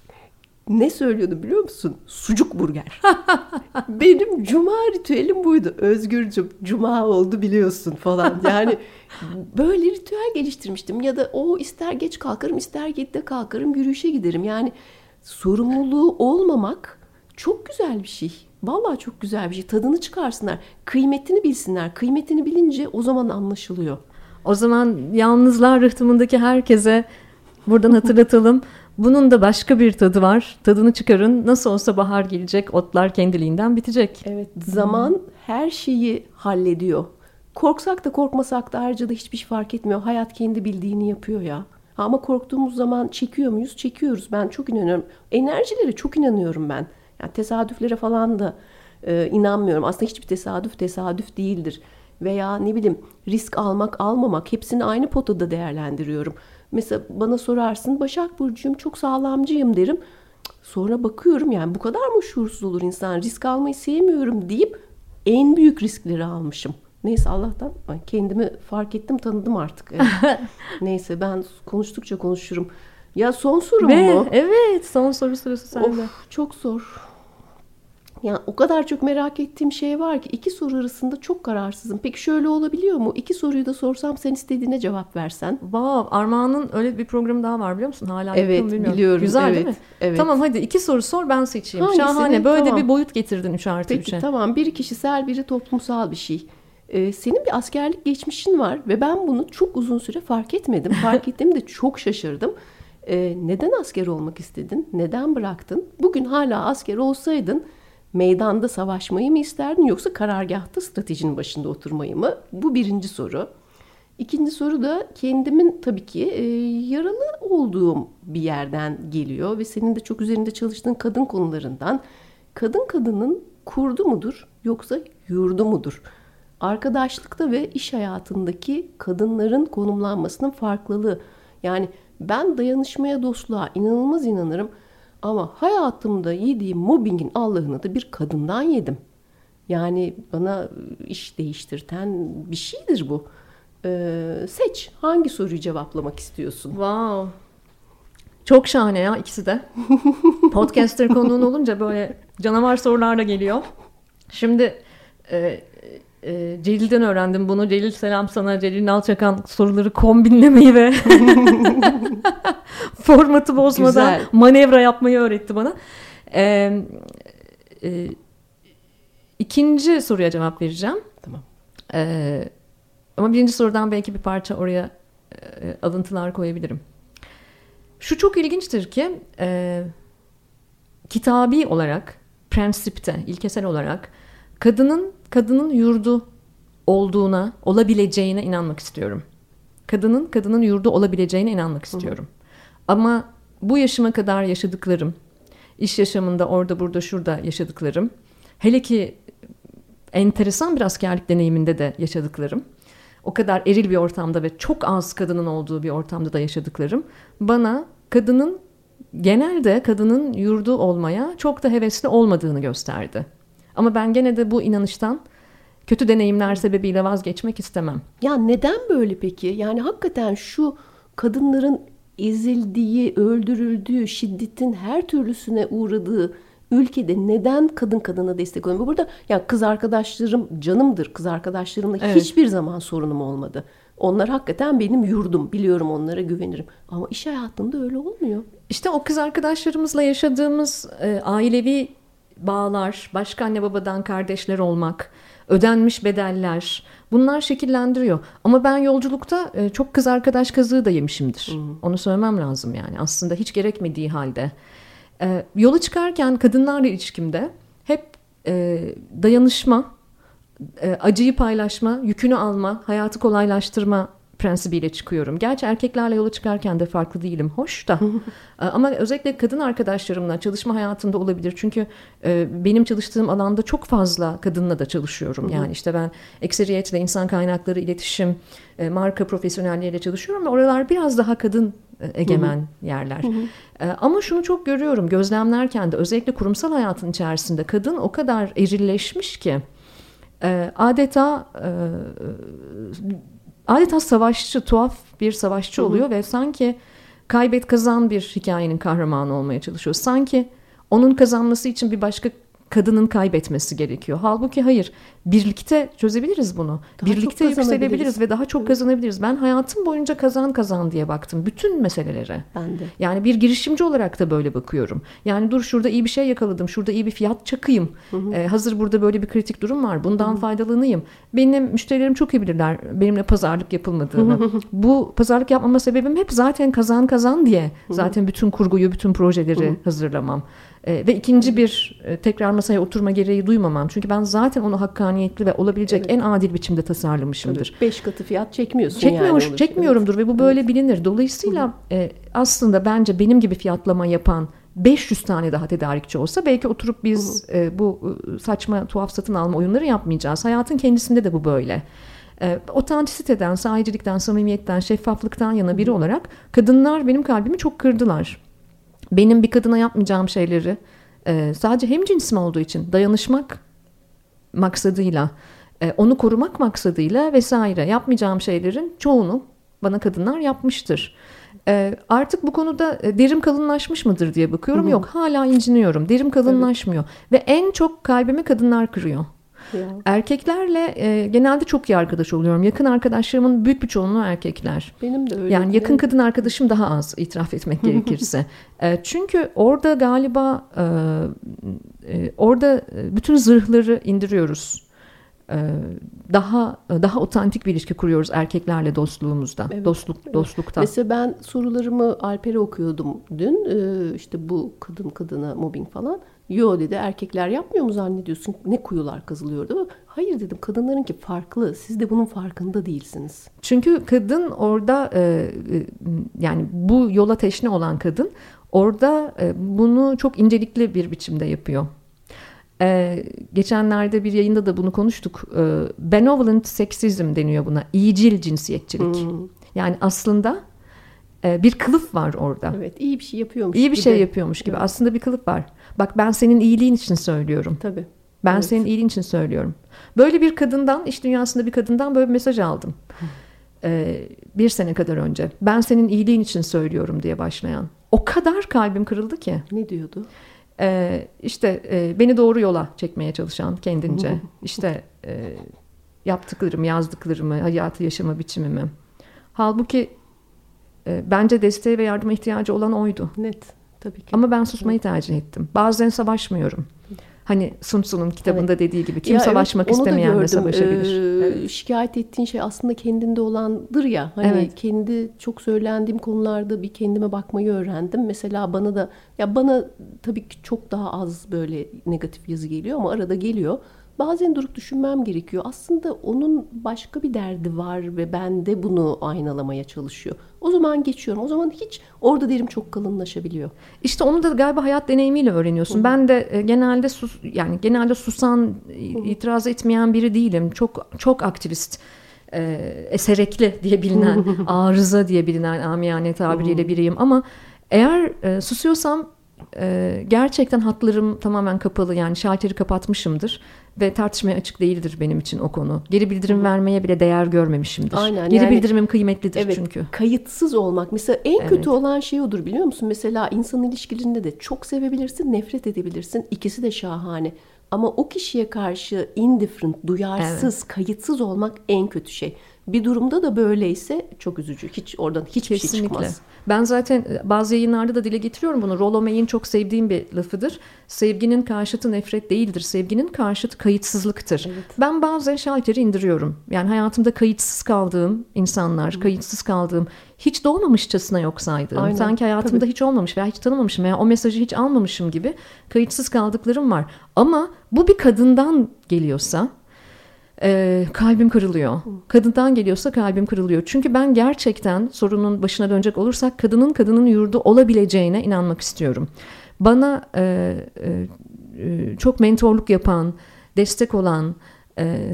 ne söylüyordu biliyor musun? Sucuk burger. Benim cuma ritüelim buydu. Özgürcüm, cuma oldu biliyorsun falan. Yani böyle ritüel geliştirmiştim. Ya da o ister geç kalkarım, ister yedide kalkarım, yürüyüşe giderim. Yani sorumluluğu olmamak çok güzel bir şey. Vallahi çok güzel bir şey. Tadını çıkarsınlar. Kıymetini bilsinler. Kıymetini bilince o zaman anlaşılıyor. O zaman yalnızlar rıhtımındaki herkese buradan hatırlatalım. Bunun da başka bir tadı var. Tadını çıkarın. Nasıl olsa bahar gelecek. Otlar kendiliğinden bitecek. Evet. Zaman her şeyi hallediyor. Korksak da korkmasak da ayrıca da hiçbir şey fark etmiyor. Hayat kendi bildiğini yapıyor ya. Ama korktuğumuz zaman çekiyor muyuz? Çekiyoruz. Ben çok inanıyorum. Enerjilere çok inanıyorum ben. Yani tesadüflere falan da e, inanmıyorum. Aslında hiçbir tesadüf tesadüf değildir. Veya ne bileyim, risk almak almamak, hepsini aynı potada değerlendiriyorum. Mesela bana sorarsın, Başak Burcu'yum, çok sağlamcıyım derim. Sonra bakıyorum, yani bu kadar mı şuursuz olur insan, risk almayı sevmiyorum deyip en büyük riskleri almışım. Neyse, Allah'tan kendimi fark ettim, tanıdım artık. Evet. Neyse, ben konuştukça konuşurum. Ya son soru Ve, mu? Evet, son soru sırası sende. Of, çok zor. Yani o kadar çok merak ettiğim şey var ki iki soru arasında çok kararsızım. Peki şöyle olabiliyor mu? İki soruyu da sorsam sen istediğine cevap versen. Wow, Armağan'ın öyle bir programı daha var biliyor musun? Hala evet, bilmiyorum. Biliyorum. Güzel evet, değil mi? Evet. Tamam, hadi iki soru sor, ben seçeyim. Hangisini? Şahane. Böyle tamam. de bir boyut getirdin üç artı üçe. Peki tamam. Biri kişisel, biri toplumsal bir şey. Ee, senin bir askerlik geçmişin var ve ben bunu çok uzun süre fark etmedim. Fark ettiğimde çok şaşırdım. Ee, neden asker olmak istedin? Neden bıraktın? Bugün hala asker olsaydın Meydanda savaşmayı mı isterdin yoksa karargahta stratejinin başında oturmayı mı? Bu birinci soru. İkinci soru da kendimin tabii ki e, yaralı olduğum bir yerden geliyor ve senin de çok üzerinde çalıştığın kadın konularından. Kadın kadının kurdu mudur yoksa yurdu mudur? Arkadaşlıkta ve iş hayatındaki kadınların konumlanmasının farklılığı. Yani ben dayanışmaya, dostluğa inanılmaz inanırım ama hayatımda yediğim mobbingin Allah'ını da bir kadından yedim. Yani bana iş değiştirten bir şeydir bu. Ee, seç. Hangi soruyu cevaplamak istiyorsun? Wow. Çok şahane ya ikisi de. Podcaster konuğun olunca böyle canavar sorular da geliyor. Şimdi e, e, Celil'den öğrendim bunu. Celil selam sana. Celil Nalçakan soruları kombinlemeyi ve formatı bozmadan Güzel. manevra yapmayı öğretti bana. E, e, ikinci soruya cevap vereceğim. Tamam. E, ama birinci sorudan belki bir parça oraya e, alıntılar koyabilirim. Şu çok ilginçtir ki e, kitabi olarak, prensipte, ilkesel olarak kadının kadının yurdu olduğuna, olabileceğine inanmak istiyorum. Kadının kadının yurdu olabileceğine inanmak istiyorum. Hı. Ama bu yaşıma kadar yaşadıklarım, iş yaşamında orada burada şurada yaşadıklarım, hele ki enteresan bir askerlik deneyiminde de yaşadıklarım, o kadar eril bir ortamda ve çok az kadının olduğu bir ortamda da yaşadıklarım bana kadının genelde kadının yurdu olmaya çok da hevesli olmadığını gösterdi. Ama ben gene de bu inanıştan kötü deneyimler sebebiyle vazgeçmek istemem. Ya neden böyle peki? Yani hakikaten şu kadınların ezildiği, öldürüldüğü, şiddetin her türlüsüne uğradığı ülkede neden kadın kadına destek olmuyor? Burada yani kız arkadaşlarım canımdır. Kız arkadaşlarımla evet. hiçbir zaman sorunum olmadı. Onlar hakikaten benim yurdum. Biliyorum, onlara güvenirim. Ama iş hayatında öyle olmuyor. İşte o kız arkadaşlarımızla yaşadığımız e, ailevi bağlar, başka anne babadan kardeşler olmak, ödenmiş bedeller, bunlar şekillendiriyor. Ama ben yolculukta e, çok kız arkadaş kazığı da yemişimdir. Hmm. Onu söylemem lazım yani. Aslında hiç gerekmediği halde. E, yola çıkarken kadınlarla ilişkimde hep e, dayanışma, e, acıyı paylaşma, yükünü alma, hayatı kolaylaştırma prensibiyle çıkıyorum. Gerçi erkeklerle yola çıkarken de farklı değilim. Hoş da. Ama özellikle kadın arkadaşlarımla çalışma hayatında olabilir. Çünkü e, benim çalıştığım alanda çok fazla kadınla da çalışıyorum. Yani işte ben ekseriyetle insan kaynakları, iletişim, e, marka profesyonelleriyle çalışıyorum ve oralar biraz daha kadın egemen yerler. E, ama şunu çok görüyorum gözlemlerken de, özellikle kurumsal hayatın içerisinde kadın o kadar erilleşmiş ki e, adeta e, adeta savaşçı, tuhaf bir savaşçı oluyor hı hı. ve sanki kaybet kazan bir hikayenin kahramanı olmaya çalışıyor. Sanki onun kazanması için bir başka kadının kaybetmesi gerekiyor. Halbuki hayır, birlikte çözebiliriz bunu. Daha birlikte yükselebiliriz ve daha çok evet. kazanabiliriz. Ben hayatım boyunca kazan kazan diye baktım bütün meselelere. Ben de. Yani bir girişimci olarak da böyle bakıyorum. Yani dur, şurada iyi bir şey yakaladım, şurada iyi bir fiyat çakayım. Hı hı. Ee, hazır burada böyle bir kritik durum var, bundan hı hı. faydalanayım. Benim müşterilerim çok iyi bilirler benimle pazarlık yapılmadığını. Hı hı. Bu pazarlık yapmama sebebim hep zaten kazan kazan diye. Hı hı. Zaten bütün kurguyu, bütün projeleri hı hı. hazırlamam. Ve ikinci bir tekrar masaya oturma gereği duymamam. Çünkü ben zaten onu hakkaniyetli ve olabilecek evet. en adil biçimde tasarlamışımdır. Evet, beş katı fiyat çekmiyorsun Çekmiyor, yani. Çekmiyorumdur evet. ve bu böyle evet. bilinir. Dolayısıyla e, aslında bence benim gibi fiyatlama yapan beş yüz tane daha tedarikçi olsa belki oturup biz e, bu saçma tuhaf satın alma oyunları yapmayacağız. Hayatın kendisinde de bu böyle. E, otantisiteden, sahicilikten, samimiyetten, şeffaflıktan yana biri olarak kadınlar benim kalbimi çok kırdılar. Benim bir kadına yapmayacağım şeyleri e, sadece hemcinsim olduğu için dayanışmak maksadıyla, e, onu korumak maksadıyla vesaire yapmayacağım şeylerin çoğunu bana kadınlar yapmıştır. E, artık bu konuda e, derim kalınlaşmış mıdır diye bakıyorum. Hı hı. Yok, hala inciniyorum. Derim kalınlaşmıyor. Evet. Ve en çok kalbimi kadınlar kırıyor. Ya. Erkeklerle e, genelde çok iyi arkadaş oluyorum. Yakın arkadaşlarımın büyük bir çoğunluğu erkekler. Benim de öyle. Yani yakın benim... kadın arkadaşım daha az, itiraf etmek gerekirse. E, çünkü orada galiba e, e, orada bütün zırhları indiriyoruz. E, daha daha otantik bir ilişki kuruyoruz erkeklerle dostluğumuzda. Evet, Dostluk evet. dostlukta. Mesela ben sorularımı Alper'e okuyordum dün. E, işte bu kadın kadına mobbing falan. Yo dedi, erkekler yapmıyor mu zannediyorsun? Ne kuyular kazılıyor değil mi? Hayır dedim, kadınlarınki farklı. Siz de bunun farkında değilsiniz. Çünkü kadın orada e, yani bu yola teşne olan kadın orada e, bunu çok incelikli bir biçimde yapıyor. Ee, geçenlerde bir yayında da bunu konuştuk. Ee, benevolent seksizm deniyor buna. İyicil cinsiyetçilik. Hmm. Yani aslında e, bir kılıf var orada. Evet, iyi bir şey yapıyormuş İyi gibi. bir şey yapıyormuş gibi. Evet. Aslında bir kılıf var. Bak, ben senin iyiliğin için söylüyorum. Tabii. Ben evet. senin iyiliğin için söylüyorum. Böyle bir kadından, iş dünyasında bir kadından böyle bir mesaj aldım. Ee, bir sene kadar önce. Ben senin iyiliğin için söylüyorum diye başlayan. O kadar kalbim kırıldı ki. Ne diyordu? Ee, işte e, beni doğru yola çekmeye çalışan kendince, işte e, yaptıklarımı, yazdıklarımı, hayatı yaşama biçimimi. Halbuki e, bence desteğe ve yardıma ihtiyacı olan oydu. Net, tabii ki. Ama ben susmayı tercih ettim. Bazen savaşmıyorum. Hani Sun Tzu'nun kitabında evet. dediği gibi kim ya savaşmak evet, istemeyen de savaşabilir. Ee, evet. Şikayet ettiğin şey aslında kendinde olandır ya. Hani evet. kendi çok söylendiğim konularda bir kendime bakmayı öğrendim. Mesela bana da, ya bana tabii ki çok daha az böyle negatif yazı geliyor ama arada geliyor. Bazen durup düşünmem gerekiyor. Aslında onun başka bir derdi var ve ben de bunu aynalamaya çalışıyor. O zaman geçiyorum. O zaman hiç orada derim çok kalınlaşabiliyor. İşte onu da galiba hayat deneyimiyle öğreniyorsun. Hı. Ben de e, genelde sus, yani genelde susan, Hı. itiraz etmeyen biri değilim. Çok çok aktivist, e, eserekli diye bilinen, arıza diye bilinen amiyane tabiriyle Hı. biriyim. Ama eğer e, susuyorsam e, gerçekten hatlarım tamamen kapalı. Yani şalteri kapatmışımdır. Ve tartışmaya açık değildir benim için o konu. Geri bildirim Hı. vermeye bile değer görmemişimdir. Aynen, Geri yani, bildirimim kıymetlidir evet, çünkü. Kayıtsız olmak. Mesela en evet. kötü olan şey odur, biliyor musun? Mesela insan ilişkilerinde de çok sevebilirsin, nefret edebilirsin. İkisi de şahane. Ama o kişiye karşı indifferent, duyarsız, evet. kayıtsız olmak en kötü şey. Bir durumda da böyleyse çok üzücü. Hiç oradan hiçbir Kesinlikle. şey çıkmaz. Ben zaten bazı yayınlarda da dile getiriyorum bunu. Rollo May'in çok sevdiğim bir lafıdır. Sevginin karşıtı nefret değildir. Sevginin karşıtı kayıtsızlıktır. Evet. Ben bazen şalteri indiriyorum. Yani hayatımda kayıtsız kaldığım insanlar, Hı. kayıtsız kaldığım, hiç doğmamışçasına yok saydığım, Aynen. sanki hayatımda Tabii. hiç olmamış veya hiç tanımamışım veya o mesajı hiç almamışım gibi kayıtsız kaldıklarım var. Ama bu bir kadından geliyorsa Ee, kalbim kırılıyor. Kadından geliyorsa kalbim kırılıyor. Çünkü ben gerçekten, sorunun başına dönecek olursak, kadının kadının yurdu olabileceğine inanmak istiyorum. Bana e, e, çok mentorluk yapan, destek olan, e,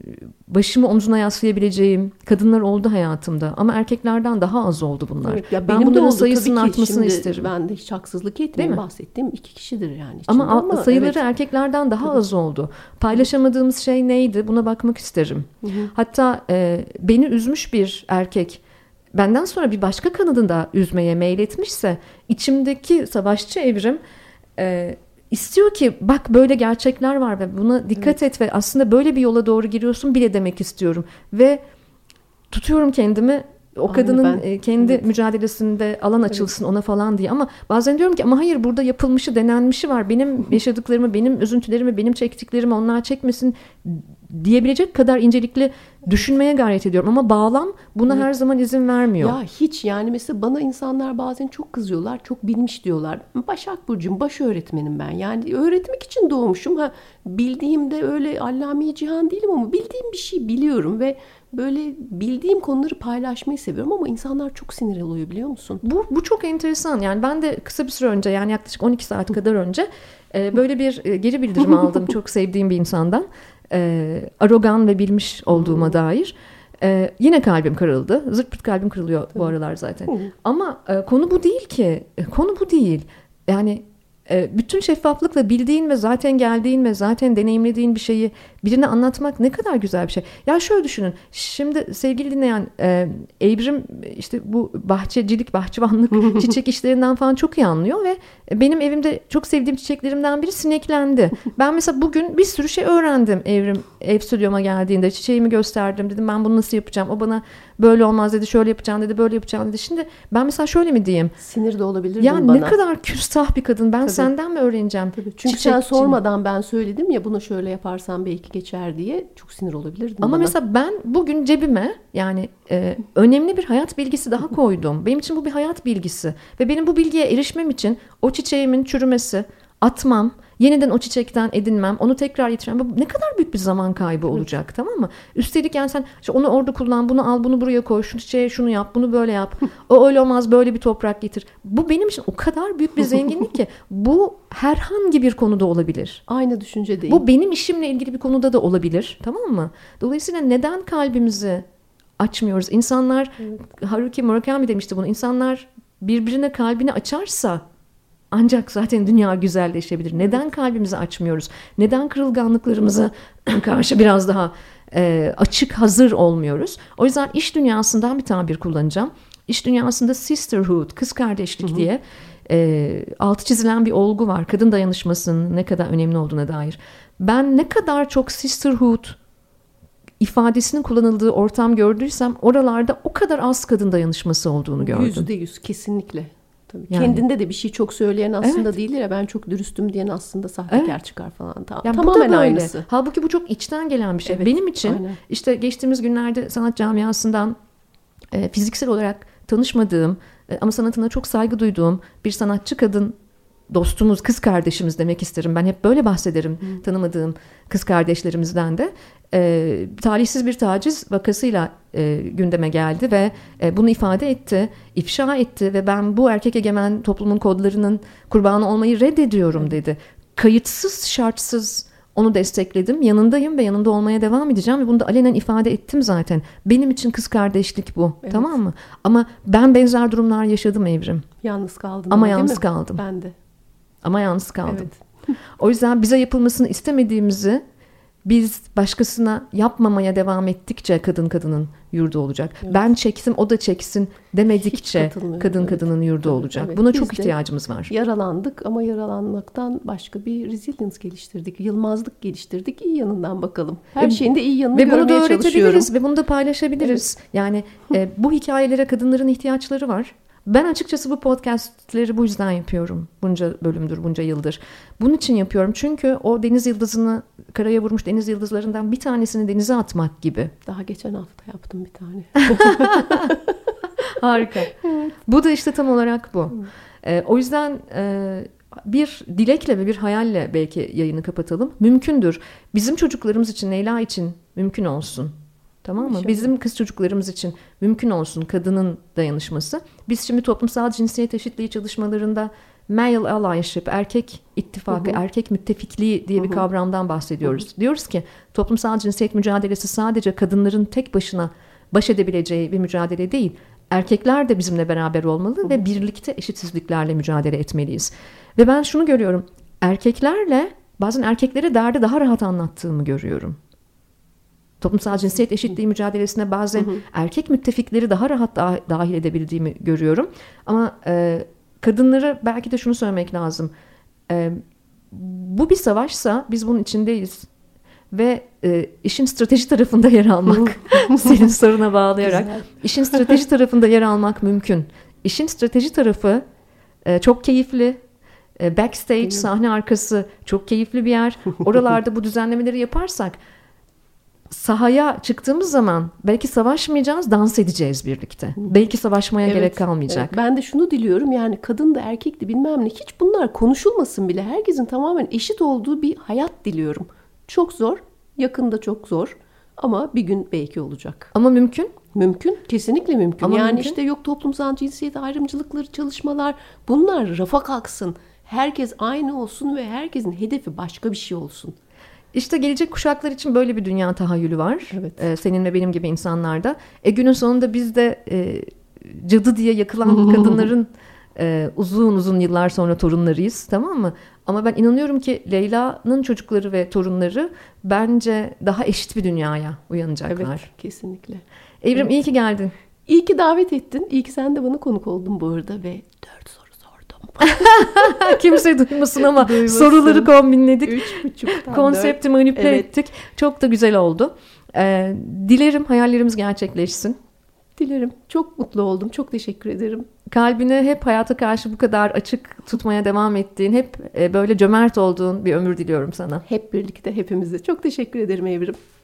başımı omzuna yaslayabileceğim kadınlar oldu hayatımda. Ama erkeklerden daha az oldu bunlar. Evet, ya ben bunların oldu, sayısının artmasını isterim. Ben de hiç haksızlık etmeyeyim. Bahsettiğim iki kişidir yani. Ama, ama sayıları evet. erkeklerden daha Tabii. az oldu. Paylaşamadığımız şey neydi? Buna bakmak isterim. Hı hı. Hatta e, beni üzmüş bir erkek benden sonra bir başka kadını da üzmeye meyletmişse, içimdeki savaşçı evrim e, İstiyor ki bak böyle gerçekler var ve buna dikkat evet. et ve aslında böyle bir yola doğru giriyorsun bile demek istiyorum. Ve tutuyorum kendimi o Aynı kadının ben. kendi evet. mücadelesinde alan açılsın evet. ona falan diye. Ama bazen diyorum ki ama hayır, burada yapılmışı, denenmişi var. Benim yaşadıklarımı, benim üzüntülerimi, benim çektiklerimi onlar çekmesin diyebilecek kadar incelikli düşünmeye gayret ediyorum. Ama bağlam buna evet. her zaman izin vermiyor. Ya hiç, yani mesela bana insanlar bazen çok kızıyorlar, çok bilmiş diyorlar. Başak Burcu'm, baş öğretmenim ben. Yani öğretmek için doğmuşum. Ha, bildiğimde öyle allame-i cihan değilim ama bildiğim bir şey biliyorum ve böyle bildiğim konuları paylaşmayı seviyorum ama insanlar çok sinir oluyor, biliyor musun? Bu, bu çok enteresan. Yani ben de kısa bir süre önce, yani yaklaşık on iki saat kadar önce e, böyle bir e, geri bildirim aldım çok sevdiğim bir insandan. E, arogan ve bilmiş olduğuma hmm. dair. E, yine kalbim kırıldı. Zırt pırt kalbim kırılıyor Tabii. bu aralar zaten. Hmm. Ama e, konu bu değil ki. E, konu bu değil. Yani e, bütün şeffaflıkla bildiğin ve zaten geldiğin ve zaten deneyimlediğin bir şeyi birine anlatmak ne kadar güzel bir şey. Ya şöyle düşünün. Şimdi sevgili dinleyen, e, Evrim işte bu bahçecilik, bahçıvanlık, çiçek işlerinden falan çok iyi anlıyor ve benim evimde çok sevdiğim çiçeklerimden biri sineklendi. Ben mesela bugün bir sürü şey öğrendim. Evrim ev stüdyoma geldiğinde çiçeğimi gösterdim. Dedim ben bunu nasıl yapacağım? O bana böyle olmaz dedi, şöyle yapacağım dedi, böyle yapacağım dedi. Şimdi ben mesela şöyle mi diyeyim? Sinir de olabilirdin ya bana. Ya ne kadar küstah bir kadın. Ben Tabii. senden mi öğreneceğim? Tabii. Çünkü Çiçekçi. Sen sormadan ben söyledim ya, bunu şöyle yaparsan belki geçer diye, çok sinir olabilirdin Ama bana. mesela ben bugün cebime yani e, önemli bir hayat bilgisi daha koydum. Benim için bu bir hayat bilgisi ve benim bu bilgiye erişmem için o çiçeğimin çürümesi, atmam, Yeniden o çiçekten edinmem, onu tekrar yetiştirmem. Bu ne kadar büyük bir zaman kaybı olacak, evet. Tamam mı? Üstelik yani sen işte onu orada kullan, bunu al, bunu buraya koy, şu çiçeğe şunu yap, bunu böyle yap. O öyle olmaz, böyle bir toprak getir. Bu benim için o kadar büyük bir zenginlik ki bu herhangi bir konuda olabilir. Aynı düşünce değil. Bu benim işimle ilgili bir konuda da olabilir, tamam mı? Dolayısıyla neden kalbimizi açmıyoruz? İnsanlar, evet. Haruki Murakami demişti bunu. İnsanlar birbirine kalbini açarsa ancak zaten dünya güzelleşebilir. Neden kalbimizi açmıyoruz? Neden kırılganlıklarımıza karşı biraz daha e, açık, hazır olmuyoruz? O yüzden iş dünyasından bir tabir kullanacağım. İş dünyasında sisterhood, kız kardeşlik, hı hı. diye e, altı çizilen bir olgu var. Kadın dayanışmasının ne kadar önemli olduğuna dair. Ben ne kadar çok sisterhood ifadesinin kullanıldığı ortam gördüysem oralarda o kadar az kadın dayanışması olduğunu gördüm. Yüzde yüz kesinlikle. Tabii. Yani, kendinde de bir şey çok söyleyen aslında, evet. değildir ya, ben çok dürüstüm diyen aslında sahtekar, evet. çıkar falan. Tam, yani tamamen aynısı. Halbuki bu çok içten gelen bir şey. Evet, benim için aynen. işte geçtiğimiz günlerde sanat camiasından e, fiziksel olarak tanışmadığım e, ama sanatına çok saygı duyduğum bir sanatçı kadın dostumuz, kız kardeşimiz demek isterim. Ben hep böyle bahsederim hmm. tanımadığım kız kardeşlerimizden de. E, talihsiz bir taciz vakasıyla e, gündeme geldi ve e, bunu ifade etti, ifşa etti ve ben bu erkek egemen toplumun kodlarının kurbanı olmayı reddediyorum hmm. dedi. Kayıtsız, şartsız onu destekledim, yanındayım ve yanında olmaya devam edeceğim ve bunu da alenen ifade ettim zaten. Benim için kız kardeşlik bu, evet. tamam mı? Ama ben benzer durumlar yaşadım Evrim. Yalnız kaldın. Ama yalnız kaldım. Ben de. Ama yalnız kaldım. Evet. O yüzden bize yapılmasını istemediğimizi biz başkasına yapmamaya devam ettikçe kadın kadının yurdu olacak. Evet. Ben çektim, o da çeksin demedikçe kadın evet. kadının yurdu olacak. Evet. Buna biz çok ihtiyacımız var. Yaralandık ama yaralanmaktan başka bir resilience geliştirdik. Yılmazlık geliştirdik. İyi yanından bakalım. Her e, şeyin de iyi yanını görmeye çalışıyorum. Ve bunu da öğretebiliriz ve bunu da paylaşabiliriz. Evet. Yani e, bu hikayelere kadınların ihtiyaçları var. Ben açıkçası bu podcastleri bu yüzden yapıyorum. Bunca bölümdür, bunca yıldır. Bunun için yapıyorum. Çünkü o deniz yıldızını, karaya vurmuş deniz yıldızlarından bir tanesini denize atmak gibi. Daha geçen hafta yaptım bir tane. Harika. Evet. Bu da işte tam olarak bu. Ee, o yüzden e, bir dilekle ve bir hayalle belki yayını kapatalım. Mümkündür. Bizim çocuklarımız için, Leyla için mümkün olsun. Tamam mı? İnşallah. Bizim kız çocuklarımız için mümkün olsun kadının dayanışması. Biz şimdi toplumsal cinsiyet eşitliği çalışmalarında male allyship, erkek ittifakı, hı hı. erkek müttefikliği diye hı hı. bir kavramdan bahsediyoruz. Hı hı. Diyoruz ki toplumsal cinsiyet mücadelesi sadece kadınların tek başına baş edebileceği bir mücadele değil. Erkekler de bizimle beraber olmalı hı hı. ve birlikte eşitsizliklerle mücadele etmeliyiz. Ve ben şunu görüyorum. Erkeklerle, bazen erkeklere derdi daha rahat anlattığımı görüyorum. Toplumsal cinsiyet eşitliği mücadelesine bazen hı hı. erkek müttefikleri daha rahat da- dahil edebildiğimi görüyorum. Ama e, kadınlara belki de şunu söylemek lazım. E, bu bir savaşsa biz bunun içindeyiz. Ve e, işin strateji tarafında yer almak, senin soruna bağlayarak, güzel. işin strateji tarafında yer almak mümkün. İşin strateji tarafı e, çok keyifli. E, backstage, sahne arkası çok keyifli bir yer. Oralarda bu düzenlemeleri yaparsak sahaya çıktığımız zaman belki savaşmayacağız, dans edeceğiz birlikte. Belki savaşmaya evet, gerek kalmayacak. Evet. Ben de şunu diliyorum, yani kadın da erkek de bilmem ne, hiç bunlar konuşulmasın bile. Herkesin tamamen eşit olduğu bir hayat diliyorum. Çok zor, yakında çok zor ama bir gün belki olacak. Ama mümkün. Mümkün, kesinlikle mümkün. Ama yani mümkün. işte yok toplumsal cinsiyet ayrımcılıkları, çalışmalar, bunlar rafa kalksın. Herkes aynı olsun ve herkesin hedefi başka bir şey olsun. İşte gelecek kuşaklar için böyle bir dünya tahayyülü var. Evet. Ee, senin ve benim gibi insanlarda. E günün sonunda biz de e, cadı diye yakılan kadınların e, uzun uzun yıllar sonra torunlarıyız, tamam mı? Ama ben inanıyorum ki Leyla'nın çocukları ve torunları bence daha eşit bir dünyaya uyanacaklar. Evet, kesinlikle. Evrim evet. iyi ki geldin. İyi ki davet ettin. İyi ki sen de bana konuk oldun bu arada ve dört soru sordum. Kimse duymasın ama duymasın. Soruları kombinledik. Üç buçuktan Konsepti manipüle evet. ettik. Çok da güzel oldu. Ee, dilerim hayallerimiz gerçekleşsin. Dilerim. Çok mutlu oldum. Çok teşekkür ederim. Kalbini hep hayata karşı bu kadar açık tutmaya devam ettiğin, hep böyle cömert olduğun bir ömür diliyorum sana. Hep birlikte, hepimize. Çok teşekkür ederim Evrim.